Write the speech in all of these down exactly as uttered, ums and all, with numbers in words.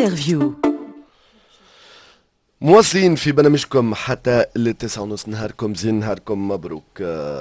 انترفيو. مواصلين في برنامجكم حتى للتسعة ونص. نهاركم زين، نهاركم مبروك.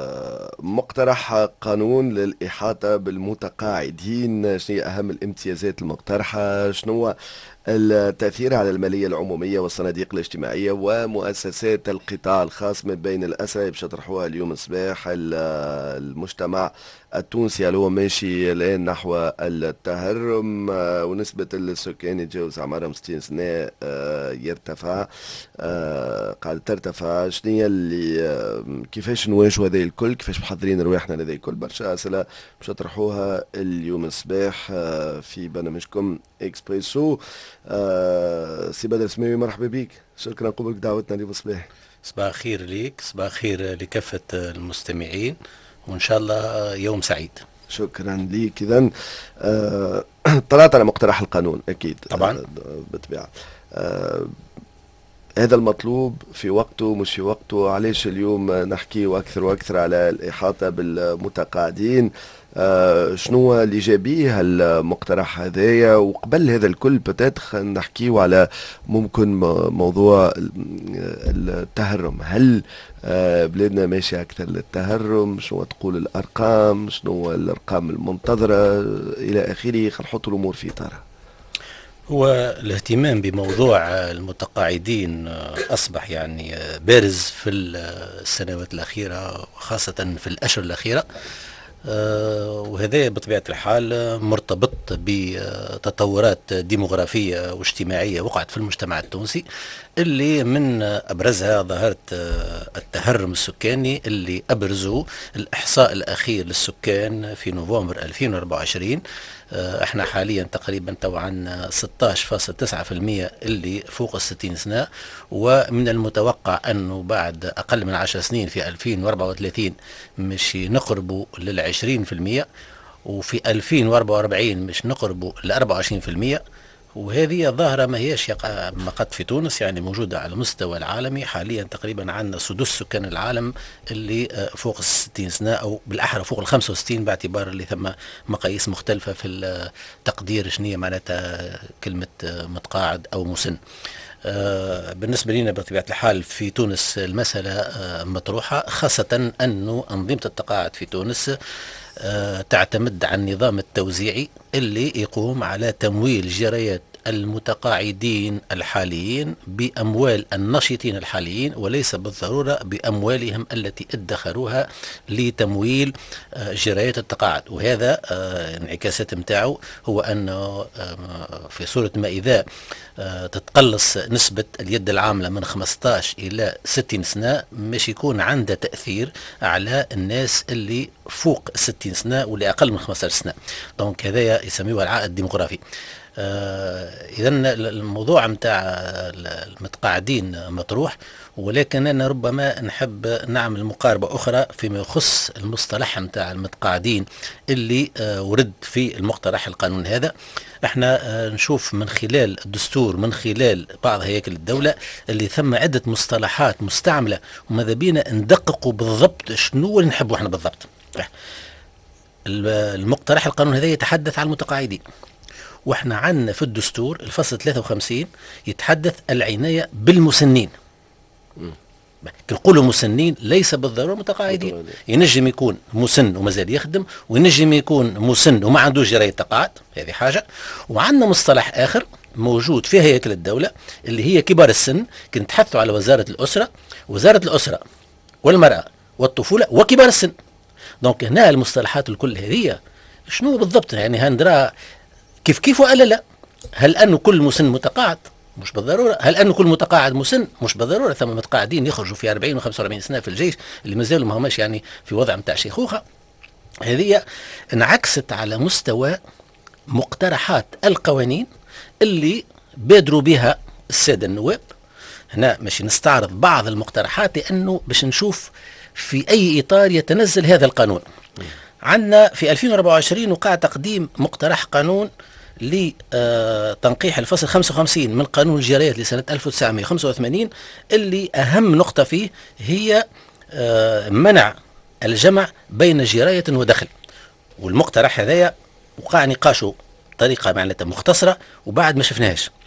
مقترح قانون للإحاطة بالمتقاعدين، شنو هي أهم الامتيازات المقترحة؟ شنو التأثير على المالية العمومية والصناديق الاجتماعية ومؤسسات القطاع الخاص من بين الأسرى باش يطرحوها اليوم الصباح؟ المجتمع التونسي اللي هو ماشي الآن نحو التهرم، ونسبة السكان يتجاوز أعمارهم ستين سنة يرتفع، قاعد ترتفع. شنو هي اللي كيفاش نواجهوا هذا الكل؟ كيفاش محضرين رواحنا لهذا الكل؟ برشا أسئلة باش نطرحوها اليوم الصباح في برنامجكم إكسبريسو. آه سي بدر سماوي، مرحبا بك، شكرا قبلك دعوتنا اليوم الصباح. صباح الخير ليك، صباح الخير لكافة المستمعين، وإن شاء الله يوم سعيد. شكرا ليك. إذن آه طلعت على مقترح القانون أكيد طبعا آه بالطبيعة. آه هذا المطلوب في وقته مش في وقته؟ علاش اليوم نحكي أكثر وأكثر على الإحاطة بالمتقاعدين؟ آه شنو الإيجابية المقترح هذايا؟ وقبل هذا الكل بتاتخ نحكيو على ممكن موضوع التهرم. هل آه بلادنا ماشي أكثر للتهرم؟ شنو تقول الأرقام؟ شنو الأرقام المنتظرة إلى آخره؟ خل نحط الأمور في إطارها. هو الاهتمام بموضوع المتقاعدين أصبح يعني بارز في السنوات الأخيرة، وخاصة في الأشهر الأخيرة، وهذا بطبيعة الحال مرتبط بتطورات ديموغرافية واجتماعية وقعت في المجتمع التونسي، اللي من أبرزها ظاهرة التهرم السكاني اللي أبرزه الإحصاء الأخير للسكان في نوفمبر ألفين وأربعة وعشرين. احنا حاليا تقريبا تو عن ستة عشر فاصلة تسعة بالمئة اللي فوق الستين سنة، ومن المتوقع أنه بعد أقل من عشر سنين في ألفين وأربعة وثلاثين مش نقربوا للعشرين في المئة، وفي ألفين وأربعة وأربعين مش نقربوا لأربعة وعشرين في المئة. وهذه ظاهرة ما هيش فقط في تونس، يعني موجودة على المستوى العالمي. حاليا تقريبا عندنا سدس سكان العالم اللي فوق الستين سنة، أو بالأحرى فوق الخمسة وستين، باعتبار اللي ثم مقاييس مختلفة في التقدير شنية معناتها كلمة متقاعد أو مسن. آه بالنسبة لنا بطبيعة الحال في تونس المسألة آه مطروحة، خاصة أنه أنظمة التقاعد في تونس آه تعتمد على النظام التوزيعي اللي يقوم على تمويل جريات المتقاعدين الحاليين بأموال الناشطين الحاليين، وليس بالضرورة بأموالهم التي ادخروها لتمويل جريات التقاعد. وهذا انعكاسات متاعه هو أنه في صورة ما إذا تتقلص نسبة اليد العاملة من خمسة عشر إلى ستين سنة، مش يكون عنده تأثير على الناس اللي فوق ستين سنة واللي أقل من خمسة عشر سنة. دونك هذا يسميه العائد الديموغرافي. آه إذا الموضوع متاع المتقاعدين مطروح، ولكن أنا ربما نحب نعمل مقاربة أخرى فيما يخص المصطلح متاع المتقاعدين اللي آه ورد في المقترح القانون هذا. احنا آه نشوف من خلال الدستور، من خلال بعض هياكل الدولة، اللي ثم عدة مصطلحات مستعملة، وماذا بينا ندققوا بالضبط شنو اللي نحبوا احنا بالضبط. المقترح القانون هذا يتحدث عن المتقاعدين، واحنا عندنا في الدستور الفصل ثلاثة وخمسين يتحدث العناية بالمسنين. نقولوا مسنين ليس بالضرورة متقاعدين، ينجم يكون مسن ومازال يخدم، وينجم يكون مسن وما عندوش جراية تقاعد، هذه حاجة. وعندنا مصطلح آخر موجود في هياكل الدولة اللي هي كبار السن، كنت تحثوا على وزارة الأسرة، وزارة الأسرة والمرأة والطفولة وكبار السن. دونك هنا المصطلحات الكل هذه شنو بالضبط؟ يعني هندرا كيف كيف ولا لا؟ هل أنه كل مسن متقاعد؟ مش بالضرورة. هل أنه كل متقاعد مسن؟ مش بالضرورة. ثم متقاعدين يخرجوا في أربعين وخمسة وأربعين سنة في الجيش اللي مازالوا ما هماش يعني في وضع متاع شيخوخة. هذه انعكست على مستوى مقترحات القوانين اللي بادروا بها السادة النواب. هنا مش نستعرض بعض المقترحات لأنه باش نشوف في أي إطار يتنزل هذا القانون. عندنا في ألفين وأربعة وعشرين وقع تقديم مقترح قانون لتنقيح الفصل خمسة وخمسين من قانون الجرايات لسنة ألف وتسعمائة وخمسة وثمانين، اللي أهم نقطة فيه هي منع الجمع بين جراية ودخل. والمقترح هذايا وقع نقاشه بطريقة معناتها مختصرة وبعد ما شفناهاش.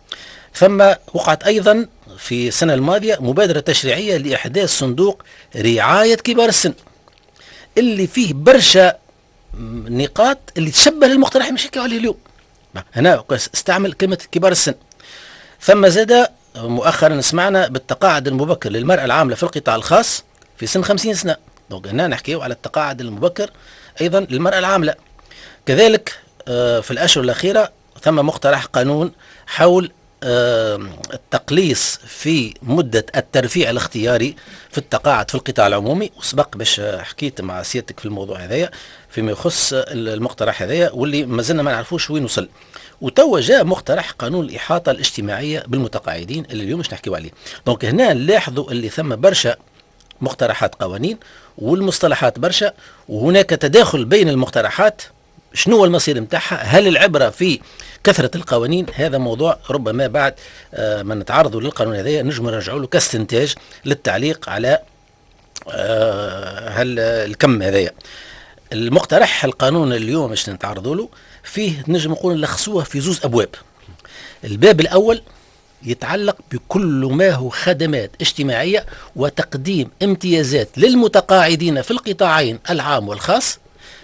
ثم وقعت أيضا في السنة الماضية مبادرة تشريعية لإحداث صندوق رعاية كبار السن اللي فيه برشا نقاط اللي تشبه للمقترح اللي نحكيو عليه اليوم. هنا استعمل كلمة كبار السن. ثم زاد مؤخرا سمعنا بالتقاعد المبكر للمرأة العاملة في القطاع الخاص في سن خمسين سنة. دونك هنا نحكيو على التقاعد المبكر أيضا للمرأة العاملة. كذلك في الأشهر الأخيرة ثم مقترح قانون حول التقليص في مدة الترفيع الاختياري في التقاعد في القطاع العمومي، وسبق باش حكيت مع سيادتك في الموضوع هذايا فيما يخص المقترح هذايا واللي ما زلنا ما نعرفوش وين وصل. وتوا جاء مقترح قانون الإحاطة الاجتماعية بالمتقاعدين اللي اليوم مش نحكيو عليه. دونك هنا نلاحظوا اللي ثم برشا مقترحات قوانين والمصطلحات برشا، وهناك تداخل بين المقترحات. شنو المصير متاعها؟ هل العبرة في كثرة القوانين؟ هذا موضوع ربما بعد آه ما نتعرضوا للقانون هذا نجم نرجعوا له كاستنتاج للتعليق على آه هل الكم هذايا. المقترح القانون اليوم باش نتعرضوا له فيه نجم نقول لخصوه في زوز أبواب. الباب الأول يتعلق بكل ما هو خدمات اجتماعية وتقديم امتيازات للمتقاعدين في القطاعين العام والخاص.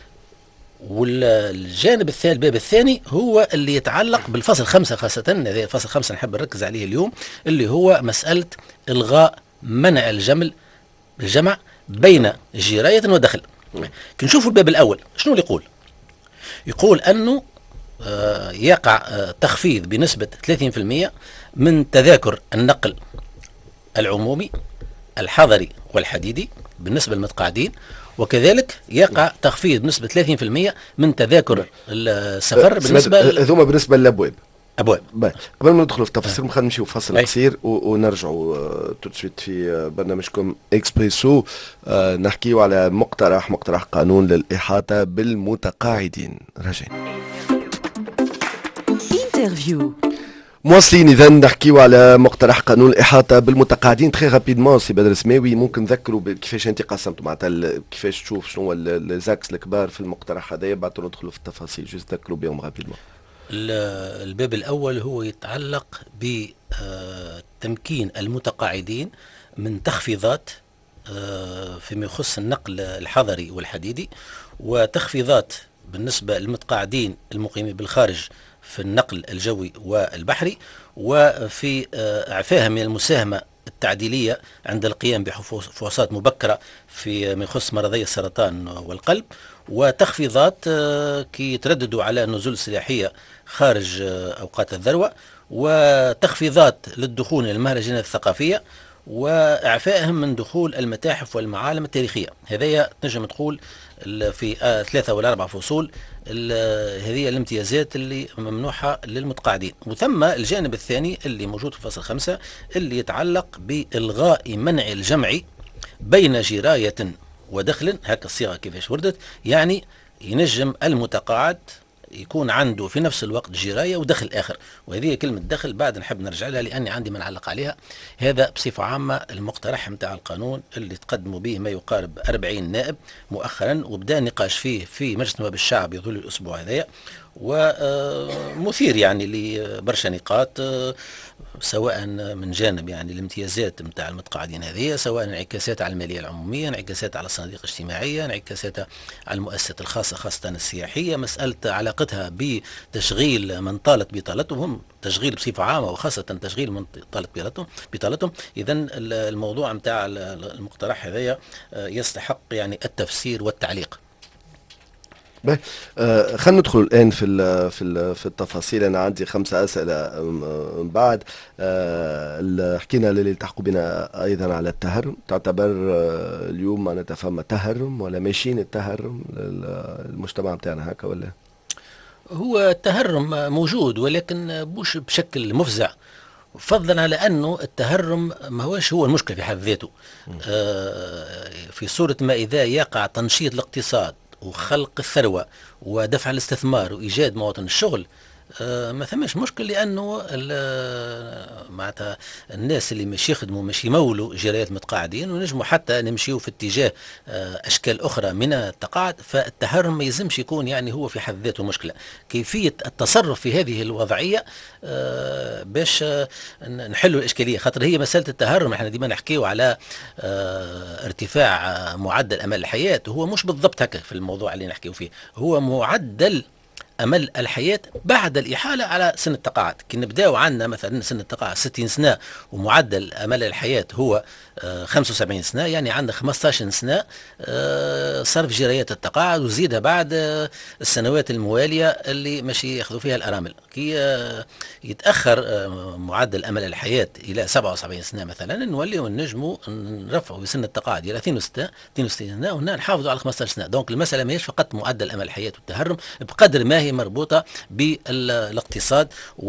والجانب الثاني الباب الثاني هو اللي يتعلق بالفصل خمسة خاصة، هذا الفصل خمسة نحب نركز عليه اليوم، اللي هو مسألة إلغاء منع الجمل الجمع بين جراية ودخل. كنشوفوا الباب الأول شنو اللي يقول؟ يقول أنه آه يقع آه تخفيض بنسبة ثلاثين بالمئة من تذاكر النقل العمومي الحضري والحديدي بالنسبة للمتقاعدين، وكذلك يقع تخفيض بنسبة ثلاثين بالمئة من تذاكر السفر بالنسبة هذوما بالنسبة للأبواب. أبواب. قبل ما ندخلوا في التفاصيل خلينا نمشيو فصل قصير ونرجعوا توتشويت في برنامجكم اكسبريسو. آه نحكيو على مقترح مقترح قانون للإحاطة بالمتقاعدين. رجعنا انترفيو. مواصلين اذا نحكيو على مقترح قانون الاحاطه بالمتقاعدين. تخي رابيدمون سي بدر سماوي، ممكن نذكروا كيفاش انت قسمتوا معناتها كيفاش تشوف شنو الزاكس الكبار في المقترح هذايا، بعد ندخلوا في التفاصيل جوست ذكروا بهم رابيدمون. الباب الاول هو يتعلق بتمكين المتقاعدين من تخفيضات فيما يخص النقل الحضري والحديدي، وتخفيضات بالنسبه للمتقاعدين المقيمين بالخارج في النقل الجوي والبحري، وفي إعفائهم من المساهمة التعديلية عند القيام بفحوصات مبكرة في ما يخص مرضي السرطان والقلب، وتخفيضات كي يترددوا على نزول السلاحية خارج أوقات الذروة، وتخفيضات للدخول إلى المهرجانات الثقافية، وإعفائهم من دخول المتاحف والمعالم التاريخية. هذه تنجم تقول في ثلاثة ولا أربع فصول هذه الامتيازات اللي ممنوحة للمتقاعدين. وثم الجانب الثاني اللي موجود في فصل خمسة اللي يتعلق بإلغاء منع الجمع بين جراية ودخل. هكا الصيغة كيفاش وردت، يعني ينجم المتقاعد يكون عنده في نفس الوقت جراية ودخل آخر، وهذه كلمة دخل بعد نحب نرجع لها لأني عندي ما نعلق عليها. هذا بصفة عامة المقترح متاع القانون اللي تقدموا به ما يقارب أربعين نائب مؤخرا، وبدأ النقاش فيه في مجلس نواب الشعب يظل الأسبوع هذايا، ومثير يعني لبرشا نقاط، سواء من جانب يعني الامتيازات متاع المتقاعدين هذه، سواء انعكاسات على المالية العمومية، انعكاسات على الصناديق الاجتماعية، انعكاسات على المؤسسات الخاصة خاصة السياحية، مسألة علاقتها بتشغيل من طالت بطالتهم، تشغيل بصفة عامة وخاصة تشغيل من طالت بطالتهم بطالتهم. إذا الموضوع متاع المقترح هذا يستحق يعني التفسير والتعليق. آه خلينا ندخل الان في ال في ال في التفاصيل. انا عندي خمسه اسئله من بعد. آه حكينا اللي التحقوا بنا ايضا على التهرم. تعتبر آه اليوم ما نتفهم تهرم ولا ماشيين التهرم المجتمع بتاعنا هكا ولا؟ هو التهرم موجود ولكن مش بشكل مفزع، فضلا على انه التهرم ما هوش هو المشكله في حد ذاته. آه في صوره ما اذا يقع تنشيط الاقتصاد وخلق الثروة ودفع الاستثمار وإيجاد مواطن الشغل، آه ما ثماش مشكل، لانه معناتها الناس اللي مش يخدموا مش يمولوا جرايات متقاعدين، ونجموا حتى نمشيوا في اتجاه آه اشكال اخرى من التقاعد. فالتهرم ما يلزمش يكون يعني هو في حد ذاته مشكله. كيفيه التصرف في هذه الوضعيه آه باش آه نحلوا الاشكاليه، خاطر هي مساله التهرم احنا ديما نحكيو على آه ارتفاع معدل امل الحياه، هو مش بالضبط هكا في الموضوع اللي نحكيو فيه، هو معدل امل الحياه بعد الاحاله على سن التقاعد. كي نبداو عندنا مثلا سن التقاعد ستين سنه ومعدل امل الحياه هو آه خمسة وسبعين سنه، يعني عندنا خمسطاش سنه آه صرف جرايات التقاعد، وزيدها بعد آه السنوات المواليه اللي ماشي ياخذوا فيها الارامل. كي آه يتاخر آه معدل امل الحياه الى سبعة وسبعين سنه مثلا، نوليو نجموا نرفعوا سن التقاعد الى اثنين وستين سنه، وهنا نحافظوا على خمسطاش سنه. دونك المساله ماهيش فقط معدل امل الحياه والتهرم بقدر ما هي مربوطة بالاقتصاد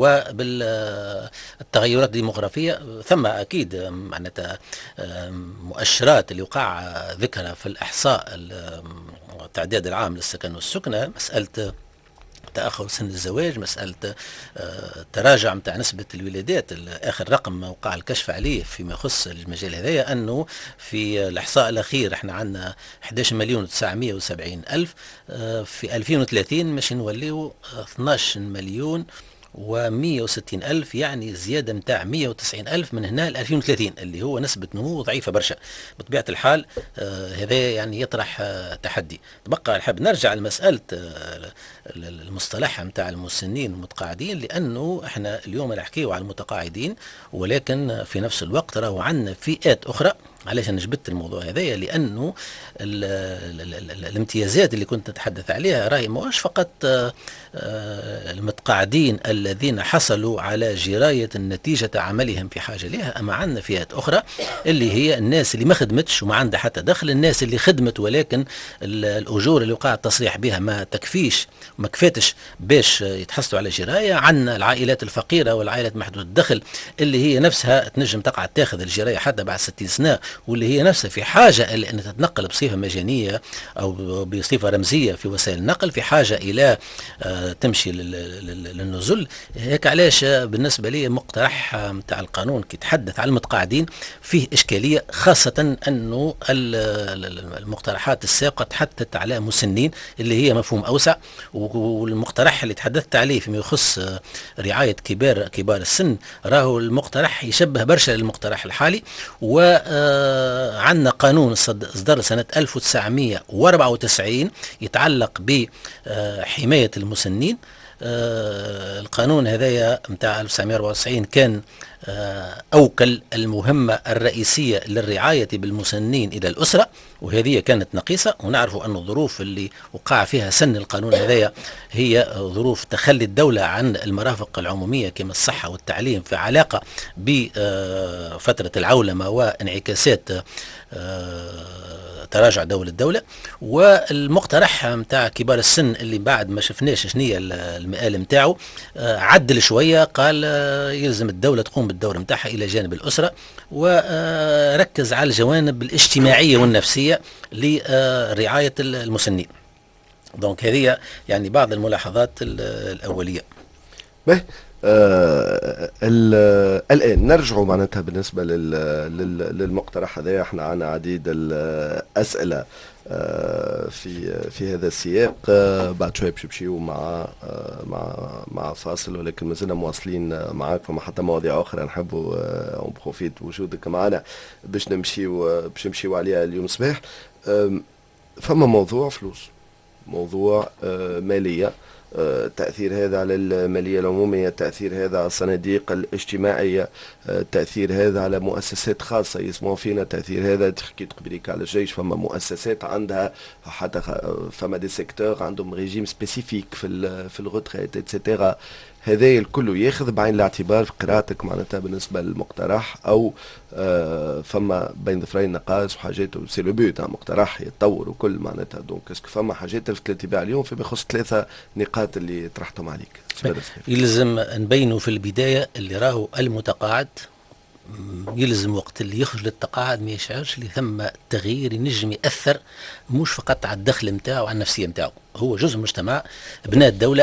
وبالتغيرات الديمغرافية. ثم أكيد معناتها مؤشرات اللي وقع ذكرها في الإحصاء التعداد العام للسكن والسكنة، مسألة تأخر سن الزواج، مسألة تراجع متاع نسبة الولادات. آخر رقم وقع الكشف عليه فيما يخص المجال هذايا أنه في الإحصاء الأخير احنا عندنا احد عشر مليون وتسعمائة وسبعين ألف، في ألفين وثلاثين مش نوليو اثناش مليون ومئة وستين ألف، يعني زيادة متاع مئة وتسعين ألف من هنا ل ألفين وثلاثين، اللي هو نسبة نمو ضعيفة برشا. بطبيعة الحال آه هذا يعني يطرح آه تحدي. تبقى نحب نرجع لمسألة آه المصطلح متاع المسنين المتقاعدين، لأنه احنا اليوم نحكيو على المتقاعدين، ولكن في نفس الوقت راهو عندنا فئات أخرى. علاش انا جبت الموضوع هذايا؟ لانه ال ال ال ال الامتيازات اللي كنت نتحدث عليها راهي ماهوش فقط المتقاعدين الذين حصلوا على جراية نتيجة عملهم في حاجة لها، اما عندنا فئات اخرى اللي هي الناس اللي ما خدمتش وما عندها حتى دخل، الناس اللي خدمت ولكن الاجور اللي وقع التصريح بها ما تكفيش وما كفاتش باش يتحصلوا على جراية. عندنا العائلات الفقيرة والعائلات محدودة الدخل اللي هي نفسها تنجم تقعد تاخذ الجراية حتى بعد ستين سنة، واللي هي نفسها في حاجة إلى أن تتنقل بصفة مجانية أو بصفة رمزية في وسائل النقل، في حاجة إلى آه تمشي للنزل. هيك علاش بالنسبة لي مقترح متاع القانون كي يتحدث على المتقاعدين فيه إشكالية، خاصة أنه المقترحات السابقة تحدثت على مسنين اللي هي مفهوم أوسع، والمقترح اللي تحدثت عليه فيما يخص رعاية كبار كبار السن راهو المقترح يشبه برشا للمقترح الحالي. و آه عندنا قانون اصدر سنة ألف وتسعمائة وأربعة وتسعين يتعلق بحماية المسنين. آه القانون هذايا متاع ألف وتسعمائة وأربعة وتسعين كان آه أوكل المهمة الرئيسية للرعاية بالمسنين إلى الأسرة، وهذه كانت نقيصة. ونعرف أن الظروف اللي وقع فيها سن القانون هذايا هي ظروف تخلي الدولة عن المرافق العمومية كما الصحة والتعليم في علاقة بفترة العولمة وانعكاسات تراجع دولة الدولة. والمقترح متاع كبار السن اللي بعد ما شفناش شنية المآل متاعه عدل شوية، قال يلزم الدولة تقوم بالدور متاعها إلى جانب الأسرة، وركز على الجوانب الاجتماعية والنفسية لرعاية المسنين. دونك هذه يعني بعض الملاحظات الأولية. به آه الآن نرجع معناتها بالنسبة لل للمقترح هذا. احنا عنا عديد الأسئلة آه في في هذا السياق. آه بعد شوي باش نمشيو مع آه مع مع فاصل، ولكن مازلنا مواصلين معاكم حتى مواضيع أخرى نحبوا آه بروفيت وجودك معنا باش نمشيو باش نمشيو عليها اليوم صباح. آه فما موضوع فلوس، موضوع آه مالية، التأثير هذا على المالية العمومية، التأثير هذا على الصناديق الاجتماعية، التأثير هذا على مؤسسات خاصة يسمعوا فينا، التأثير هذا حكيت قبليك على الجيش، فما مؤسسات عندها حتى فما دي سيكتور عندهم ريجيم سبيسيفيك في في الغوتريت اتسيتيرا. هذا الكل ياخذ بعين الاعتبار في قراءتك معناتها بالنسبه للمقترح، او آه فما بين ظفرين نقاص وحاجات سي لو بوت مقترح يتطور وكل معناتها. دونك اسكو فما حاجات لفت الانتباه اليوم فيما يخص ثلاثه نقاط اللي طرحتهم عليك؟ يلزم نبينوا في البدايه اللي راهو المتقاعد يلزم وقت اللي يخرج للتقاعد ما يشعرش اللي ثم تغيير ينجم ياثر مش فقط على الدخل نتاعو وعلى النفسيه نتاعو. هو جزء من المجتمع، ابناء الدوله،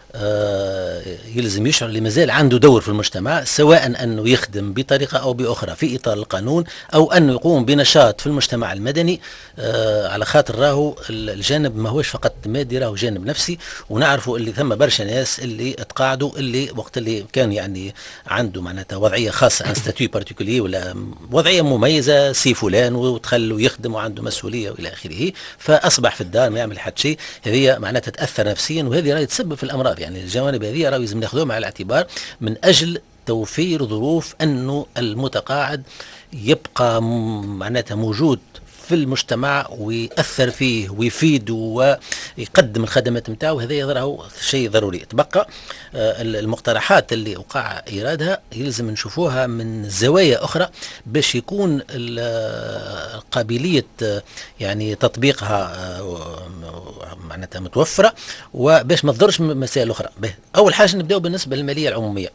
آه يلزم يشعر اللي مازال عنده دور في المجتمع، سواء أنه يخدم بطريقة أو بأخرى في إطار القانون، أو أنه يقوم بنشاط في المجتمع المدني. آه على خاطر راهو الجانب ما هوش فقط مادي، راهو جانب نفسي. ونعرفوا اللي ثم برشا ناس اللي تقاعدوا، اللي وقت اللي كان يعني عنده معناتها وضعية خاصة، ان ستاتيو بارتيكولي ولا وضعية مميزة، سي فلان ودخل يخدم وعنده مسؤولية وإلى آخره، فأصبح في الدار ما يعمل حد شيء. هذه معناتها تأثر نفسيا، وهذه راهي تسبب في الأمراض. يعني الجوانب هذه راهو لازم ناخذوها مع الاعتبار من أجل توفير ظروف أنه المتقاعد يبقى معناتها موجود في المجتمع ويأثر فيه ويفيد ويقدم الخدمات نتاعو. هذا يظهر شيء ضروري. تبقى المقترحات اللي وقع إيرادها يلزم نشوفوها من زوايا أخرى باش يكون قابلية يعني تطبيقها معناتها متوفرة، وباش ما تضرش مسائل أخرى. أول حاجة نبدأ بالنسبة للمالية العمومية.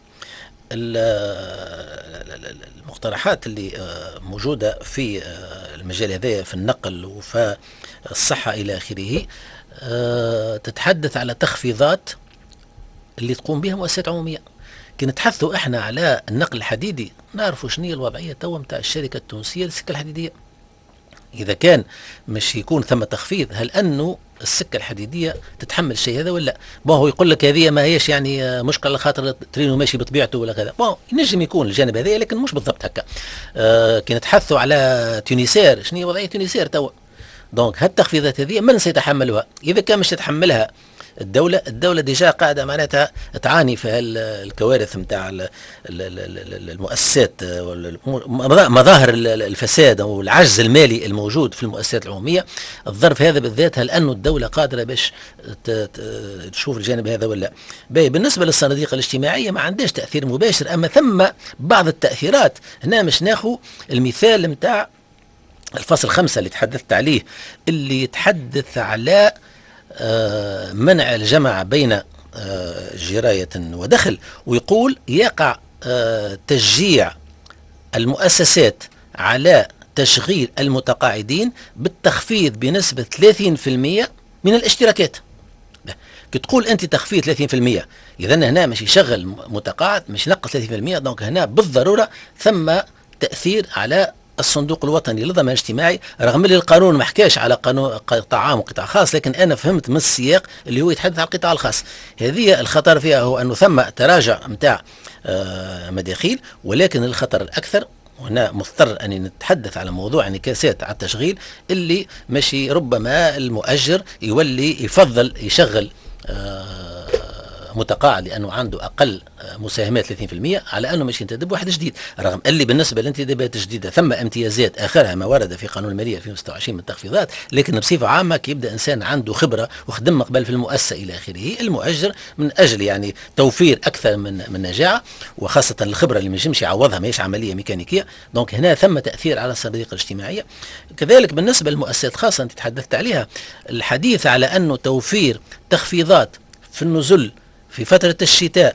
المقترحات اللي موجودة في المجال هذا في النقل وفي الصحة إلى آخره تتحدث على تخفيضات اللي تقوم بها مؤسسات عمومية. كي نتحدثوا احنا على النقل الحديدي نعرفوا شنو هي الوضعية توا نتاع الشركة التونسية للسكة الحديدية. إذا كان مش يكون ثم تخفيض، هل أنه السكة الحديدية تتحمل الشيء هذا ولا؟ بون هو يقول لك هذه ما هيش يعني مشكلة خاطر ترينو ماشي بطبيعته ولا كذا. بون ينجم يكون الجانب هذا، لكن مش بالضبط هكا. آه كي نتحدثوا على تونسير، شنو هي وضعية تونسير توا؟ دونك هالتخفيضات هذه من سيتحملها؟ إذا كان مش تتحملها الدولة، الدولة ديجا قاعدة معناتها تعاني في الكوارث نتاع المؤسسات، مظاهر الفساد او العجز المالي الموجود في المؤسسات العمومية. الظرف هذا بالذات، هل أنه الدولة قادرة باش تشوف الجانب هذا ولا؟ بالنسبة للصناديق الاجتماعية ما عندهاش تأثير مباشر، أما ثم بعض التأثيرات. هنا مش ناخو المثال نتاع الفصل خمسة اللي تحدثت عليه، اللي يتحدث على آه منع الجمع بين آه جراية ودخل، ويقول يقع آه تشجيع المؤسسات على تشغيل المتقاعدين بالتخفيض بنسبة ثلاثين بالمئة من الاشتراكات. كي تقول انت تخفيض ثلاثين بالمئة، اذا هنا مش يشغل متقاعد، مش ينقص ثلاثين بالمئة. دونك هنا بالضرورة ثم تأثير على الصندوق الوطني للضمان الاجتماعي، رغم اللي القانون ما حكاش على قانون قطاع عام وقطاع خاص، لكن انا فهمت من السياق اللي هو يتحدث على القطاع الخاص. هذه الخطر فيها هو انه ثم تراجع نتاع آه مداخيل، ولكن الخطر الاكثر، وهنا مضطر اني نتحدث على موضوع انعكاسات على التشغيل، اللي ماشي ربما المؤجر يولي يفضل يشغل آه متقاعد لانه عنده اقل مساهمات ثلاثين بالمئة على انه مش ينتدب واحد جديد، رغم اللي بالنسبه للانتدابات الجديده ثم امتيازات اخرها ما ورد في قانون الماليه ألفين وستة وعشرين من تخفيضات. لكن بصفه عامه كي يبدا انسان عنده خبره وخدم قبل في المؤسسه الى اخره، المؤجر من اجل يعني توفير اكثر من من نجاعه، وخاصه الخبره اللي ما ينجمش يعوضها، ماهيش عمليه ميكانيكيه. دونك هنا ثم تاثير على الصناديق الاجتماعيه. كذلك بالنسبه للمؤسسات الخاصه انت تحدثت عليها، الحديث على انه توفير تخفيضات في النزل في فترة الشتاء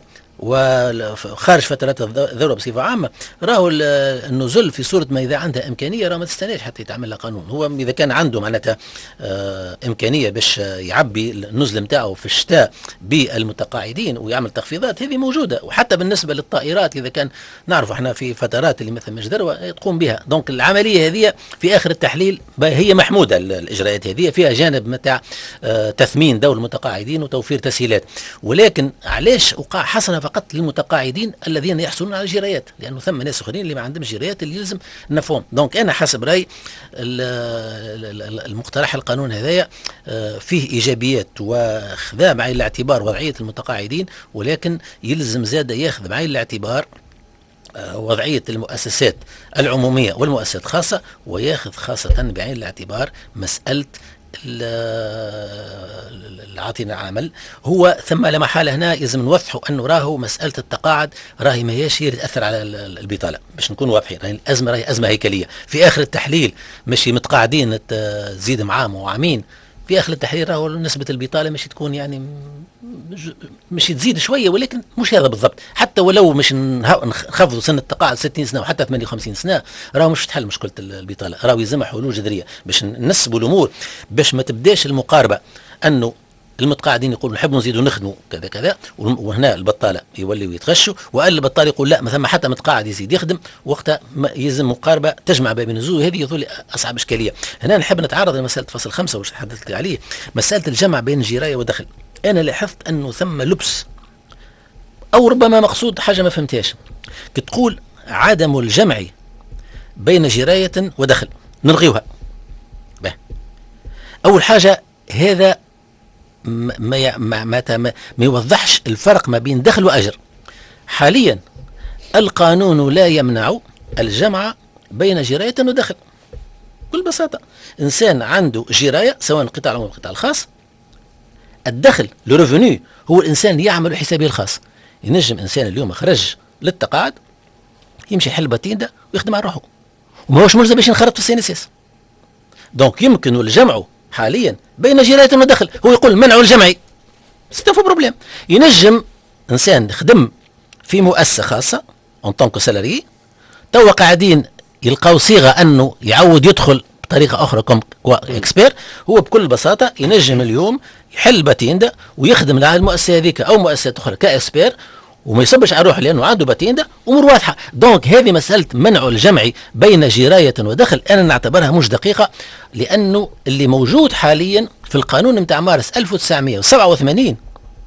وخارج فترات الذروة بصفة عامة، راهو النزل في صورة ما إذا عندها إمكانية راه ما تستناش حتى يتعمل لها قانون. هو إذا كان عنده معناتها إمكانية باش يعبي النزل نتاعو في الشتاء بالمتقاعدين ويعمل تخفيضات، هذه موجودة. وحتى بالنسبة للطائرات إذا كان نعرف احنا في فترات اللي مثلا مش ذروة تقوم بها. دونك العملية هذه في آخر التحليل هي محمودة، الإجراءات هذه فيها جانب متاع تثمين دور المتقاعدين وتوفير تسهيلات، ولكن علاش وقع حصنا فقط للمتقاعدين الذين يحصلون على جرايات؟ لانه ثم ناس اخرين اللي ما عندهمش جرايات اللي يلزم نفهم. دونك انا حسب رايي المقترح القانون هذايا فيه ايجابيات واخذها بعين الاعتبار وضعيه المتقاعدين، ولكن يلزم زاد ياخذ بعين الاعتبار وضعيه المؤسسات العموميه والمؤسسات الخاصه، وياخذ خاصه بعين الاعتبار مساله العاطين العمل. هو ثم لا محاله هنا لازم نوضحوا انه راهو مساله التقاعد راهي ما هيش هي تاثر على البطاله، باش نكون واضحين. راهي الازمه راهي ازمه هيكليه. في اخر التحليل ماشي متقاعدين تزيد معام وعامين، في اخر التحليل راهو نسبه البطاله مش تكون يعني مش تزيد شويه، ولكن مش هذا بالضبط. حتى ولو مش نخفضوا سن التقاعد ستين سنه وحتى ثمانية وخمسين سنه، راهو مش تحل مشكله البطاله. راهو يلزم حلول جذريه باش ننسبوا الامور، باش ما تبداش المقاربه انه المتقاعدين يقولوا نحبوا نزيدوا نخدموا كذا كذا، وهنا البطاله يوليوا يتغشوا، وقال البطال يقول لا ما ثم حتى متقاعد يزيد يخدم، وقتها يلزم مقاربه تجمع بين الزوج، وهذه يظل اصعب اشكاليه. هنا نحب نتعرض لمساله فصل خمسه وش تحدثت عليه، مساله الجمع بين جرايه ودخل. انا لاحظت انه ثم لبس، او ربما مقصود حاجه ما فهمتهاش، كتقول عدم الجمع بين جرايه ودخل نلغيوها. به. اول حاجه هذا ما ما ما, ما, ما يوضحش الفرق ما بين دخل واجر. حاليا القانون لا يمنع الجمع بين جرايه ودخل بكل بساطه. انسان عنده جرايه سواء القطاع العام او القطاع الخاص، الدخل لو ريفوني هو الانسان يعمل حسابه الخاص. ينجم انسان اليوم خرج للتقاعد يمشي يحل باتيندا ويخدم على روحه، وما هوش ملزم باش ينخرط في السي ان اس اس. دونك يمكن الجمع حاليا بين جرايه ودخل. هو يقول منع الجمعي ستوفو بروبليم. ينجم انسان خدم في مؤسسه خاصه اون طونكو سالاري، توا قاعدين يلقاو صيغه انه يعود يدخل بطريقه اخرى كوم اكسبير. هو بكل بساطه ينجم اليوم يحل باتيندا ويخدم على المؤسسه هذيك او مؤسسات اخرى كاكسبير، وما يصبش على روحه لانه عنده باتيندا امور واضحه. دونك هذه مساله منع الجمع بين جرايه ودخل انا نعتبرها مش دقيقه، لانه اللي موجود حاليا في القانون نتاع مارس ألف وتسعمائة وسبعة وثمانين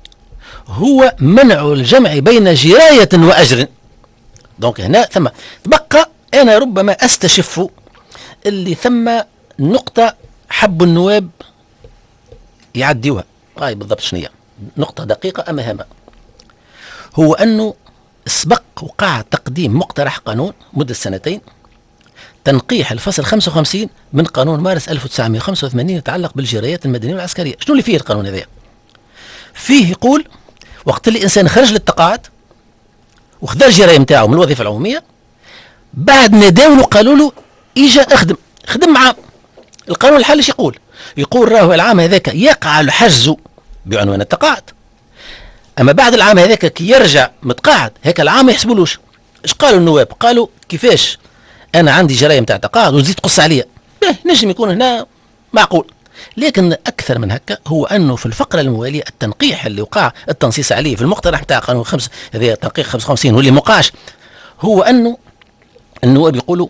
هو منع الجمع بين جرايه واجر. دونك هنا ثم تبقى انا ربما استشف اللي ثم نقطه حب النواب يعديوها. هاي بالضبط شنو هي نقطه دقيقه اما هامه، هو أنه سبق وقع تقديم مقترح قانون مدة سنتين تنقيح الفصل خمسة وخمسين من قانون مارس ألف وتسعمائة وخمسة وثمانين يتعلق بالجرايات المدنية والعسكرية. شنو اللي فيه القانون هذا؟ فيه يقول وقت اللي الإنسان خرج للتقاعد وخذا الجراية نتاعو من الوظيفة العمومية، بعد ناداولو قالوا له إجا اخدم خدم معاه. القانون الحالي ايش يقول؟ يقول راهو العام هذاك يقع الحجز بعنوان التقاعد، اما بعد العام هذاك كي يرجع متقاعد هيك العام ما يحسبولوش. ايش قالوا النواب؟ قالوا كيفاش انا عندي جرايه نتاع تقاعد وتزيد تقص عليا؟ نجم يكون هنا معقول، لكن اكثر من هكا هو انه في الفقره المواليه التنقيح اللي وقع التنصيص عليه في المقترح نتاع قانون خمس هذا تنقيح خمسة وخمسين واللي موقعش، هو انه النواب يقولوا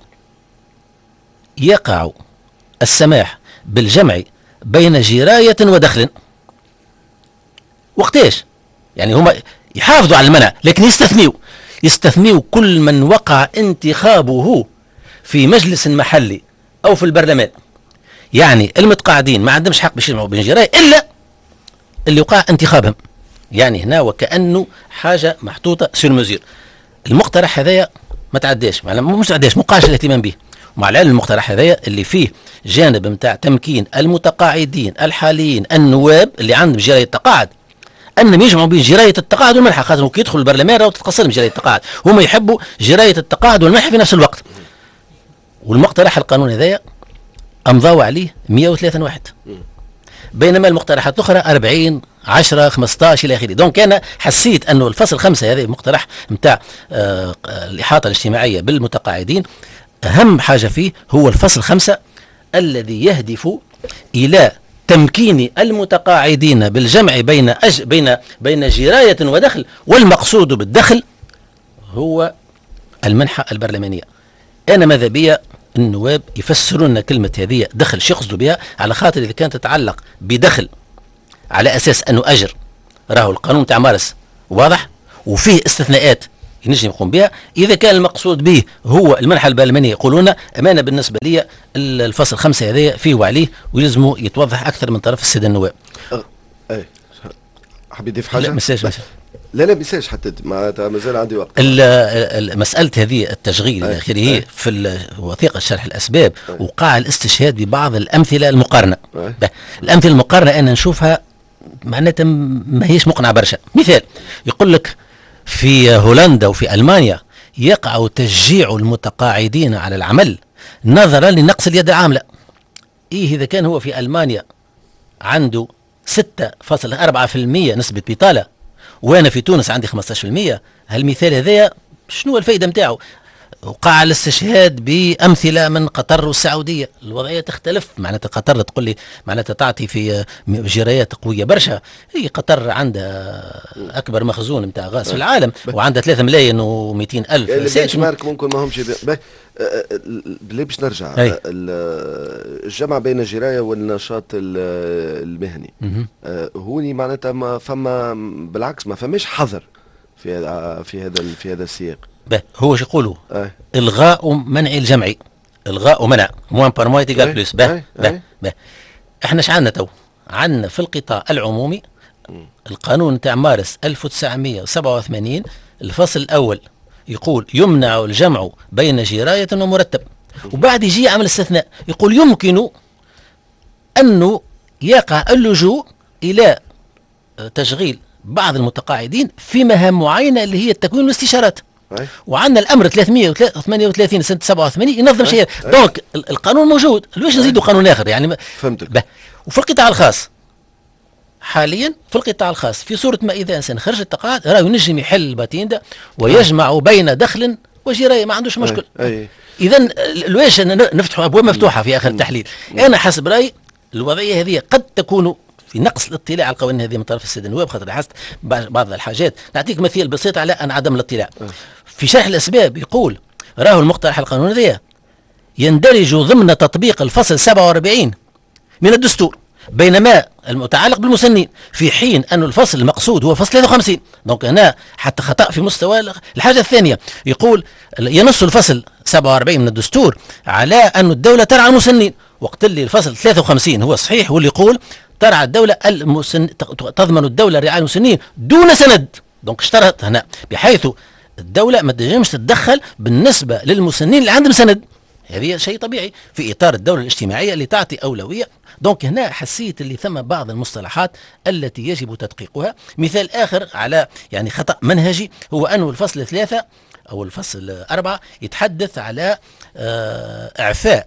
يقع السماح بالجمع بين جرايه ودخل. وقتاش؟ يعني هما يحافظوا على المنع لكن يستثنيوا يستثنيوا كل من وقع انتخابه في مجلس محلي او في البرلمان. يعني المتقاعدين ما عندهمش حق باش يجمعوا بين جرايه الا اللي وقع انتخابهم. يعني هنا وكانه حاجه محطوطه سير مزير. المقترح هذايا ما تعداش، مش تعداش مقاش الاهتمام به. ومع العلم المقترح هذايا اللي فيه جانب نتاع تمكين المتقاعدين الحاليين النواب اللي عندهم جرايه تقاعد انهم يجمعوا بين جرايه التقاعد والمنحه، خاطر كي يدخلوا البرلمان راهو تتقسم جرايه التقاعد، هم يحبوا جرايه التقاعد والمنحه في نفس الوقت. والمقترح القانون هذايا امضوا عليه مئة وثلاثة واحد، بينما المقترحات الاخرى أربعين عشرة خمسطاش الى اخره. دونك انا حسيت انه الفصل خمسه هذا المقترح نتاع آه الاحاطه الاجتماعيه بالمتقاعدين اهم حاجه فيه هو الفصل خمسه الذي يهدف الى تمكين المتقاعدين بالجمع بين أج... بين بين جرايه ودخل، والمقصود بالدخل هو المنحه البرلمانيه. انا ماذا بيا النواب يفسرون كلمه هذه دخل شو يقصدوا بها، على خاطر اذا كانت تتعلق بدخل على اساس انه اجر راهو القانون تاع مارس واضح وفيه استثناءات ينجم يقوم بها. اذا كان المقصود به هو المنحه البرلمانيه يقولون امانه بالنسبه لي الفصل خمسه هذايا فيه وعليه ويلزموا يتوضح اكثر من طرف الساده النواب. أه. اي حاب يضيف حاجه؟ لا مساج مساج. لا لا مساج حتى معناتها مازال عندي وقت. مساله هذه التشغيل الى اخره في وثيقه شرح الاسباب أي. وقع الاستشهاد ببعض الامثله المقارنه. الامثله المقارنه انا نشوفها معناتها ما هيش مقنعه برشا. مثال يقول لك في هولندا وفي ألمانيا يقع تشجيع المتقاعدين على العمل نظرا لنقص اليد العاملة. إيه إذا كان هو في ألمانيا عنده ستة فاصلة أربعة بالمئة نسبة بطالة وأنا في تونس عندي خمسة عشر بالمئة، هالمثال هذايا شنو الفائدة متاعه؟ وقع الاستشهاد بأمثلة من قطر والسعودية. الوضعية تختلف، معناتها قطر تقول لي معناتها تعطي في جرايات قوية برشا. هي قطر عندها أكبر مخزون نتاع غاز في العالم، وعندها ثلاثة ملايين ومئتين ألف البنش مارك ممكن ما همش بلي باش نرجع أي. الجمع بين الجراية والنشاط المهني هوني معناتها ما فما بالعكس ما فماش حظر في هذا في هذا في هذا السياق. به هو شو يقولوا الغاء منع الجمعي، الغاء ومنع موان بار موان تيغال بلوس. به به به احنا شعلنا تو عندنا في القطاع العمومي القانون تاع مارس ألف وتسعمائة وسبعة وثمانين الفصل الاول يقول يمنع الجمع بين جراية ومرتب، وبعد يجي عمل استثناء يقول يمكن انه يقع اللجوء الى تشغيل بعض المتقاعدين في مهام معينة اللي هي التكوين والاستشارات. وعندنا الامر ثلاثمائة وثمانية وثلاثين سنه سبعة وثمانين ينظم شيء. دونك القانون موجود، ليش نزيدوا قانون اخر يعني؟ فهمتك. وفي القطاع الخاص حاليا في القطاع الخاص في صوره ما اذا انسان خرج التقاعد راه ينجم يحل الباتيندا ويجمع بين دخل وجرايه، ما عندوش مشكل. اذا ليش نفتحوا ابواب مفتوحه في اخر التحليل؟ انا حسب رايي الوضعيه هذه قد تكون في نقص الاطلاع على القوانين هذه من طرف السيد النواب، خاطر لاحظت بعض الحاجات. نعطيك مثال بسيط على ان عدم الاطلاع. في شرح الاسباب يقول راهو المقترح القانوني هذا يندرج ضمن تطبيق الفصل سبعة وأربعين من الدستور، بينما المتعلق بالمسنين، في حين أن الفصل المقصود هو فصل ثلاثة وخمسين. دونك هنا حتى خطأ في مستوى. الحاجة الثانية يقول ينص الفصل سبعة وأربعين من الدستور على أن الدولة ترعى المسنين، وقت اللي الفصل ثلاثة وخمسين هو الصحيح واللي يقول ترعى الدولة المسن... تضمن الدولة رعاية المسنين دون سند. دونك اشترط هنا بحيث الدولة ما تنجمش تتدخل بالنسبة للمسنين اللي عندهم سند. هذه شيء طبيعي في إطار الدولة الاجتماعية اللي تعطي أولوية. دونك هنا حسيت اللي ثم بعض المصطلحات التي يجب تدقيقها. مثال آخر على يعني خطأ منهجي هو أنه الفصل ثلاثة أو الفصل أربعة يتحدث على إعفاء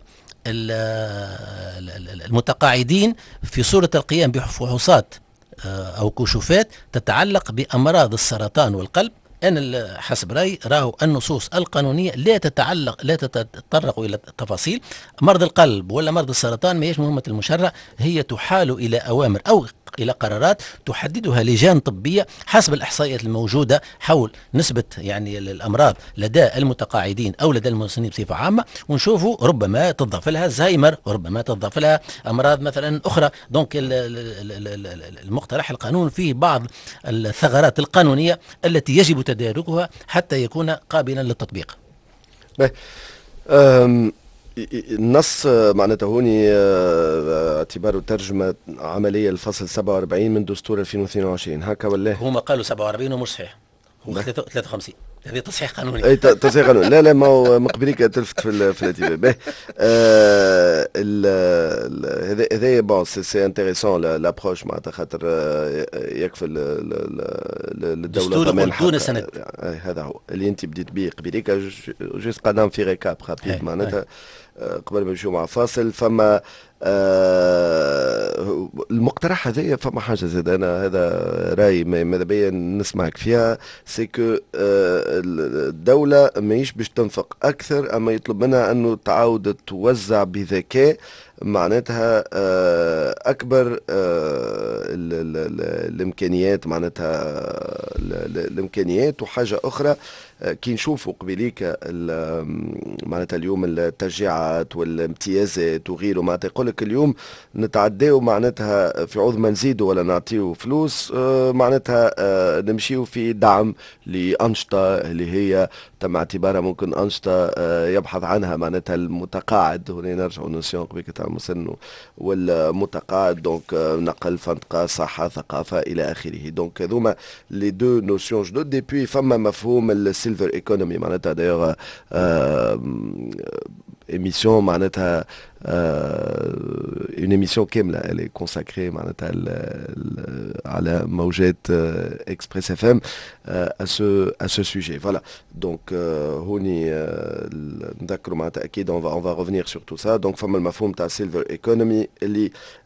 المتقاعدين في صورة القيام بفحوصات أو كشوفات تتعلق بأمراض السرطان والقلب. أنا حسب رأيي راهو النصوص القانونية لا تتعلق لا تتطرق إلى التفاصيل. مرض القلب ولا مرض السرطان ما هيش مهمة المشرع، هي تحال إلى أوامر أو إلى قرارات تحددها لجان طبية حسب الإحصائيات الموجودة حول نسبة يعني الأمراض لدى المتقاعدين أو لدى المسنين بصفة عامة، ونشوفوا ربما تضاف لها الزهايمر وربما تضاف لها أمراض مثلا أخرى. دونك المقترح القانون فيه بعض الثغرات القانونية التي يجب تداركها حتى يكون قابلا للتطبيق. النص معناته هوني اعتباره ترجمة عملية الفصل سبعة وأربعين من دستور ألفين واثنين وعشرين هكا ولا؟ هما قالوا سبعة وأربعين ومش صحيح، هو ثلاثة وخمسين. هذه تصحيح قانوني. اي تصحيح قانوني. لا لا ما هو مقبليك تلفت في في الانتباه. هذا هذا بون سي انتريسون لابروش معناتها خاطر يكفي الدوله ضمان دون سند. هذا هو اللي انت بديت به قبليك. جوست قدام في ريكاب رابيد معناتها قبل ما نمشيو مع فاصل. فما آه المقترح هذايا فما حاجه زاد انا هذا راي ماذا بيا نسمعك فيها، سي كو آه الدوله ماهيش باش تنفق اكثر، اما يطلب منها انه تعاود توزع بذكاء معناتها آه اكبر آه ال ال ال الامكانيات معناتها الامكانيات. وحاجه اخرى كي نشوفوا قبيليك معناتها اليوم التشجيعات والامتيازات وغيره، معناتها يقول لك اليوم نتعداو معناتها في عوض ما نزيدوا ولا نعطيو فلوس معناتها نمشيو في دعم لأنشطة اللي هي تم اعتبارها ممكن أنشطة يبحث عنها معناتها المتقاعد. هنا نرجعوا نسيون قبيلك تاع المسن والمتقاعد. دونك نقل فندقة صحة ثقافة إلى آخره. دونك هذوما لي دو نوسيون جدد. دي بوي فما مفهوم السيلفر ايكونومي معناتها دايوغ ايميسيون معناتها اون ايميسيون كامله اللي كونساكري معناتها على موجات اكسبريس اف ام à ce à ce sujet. Voilà. Donc هوني نذكروا معناتها اكيد on va on va revenir sur tout ça. Donc فما المفهوم تاع سيلفر ايكونومي اللي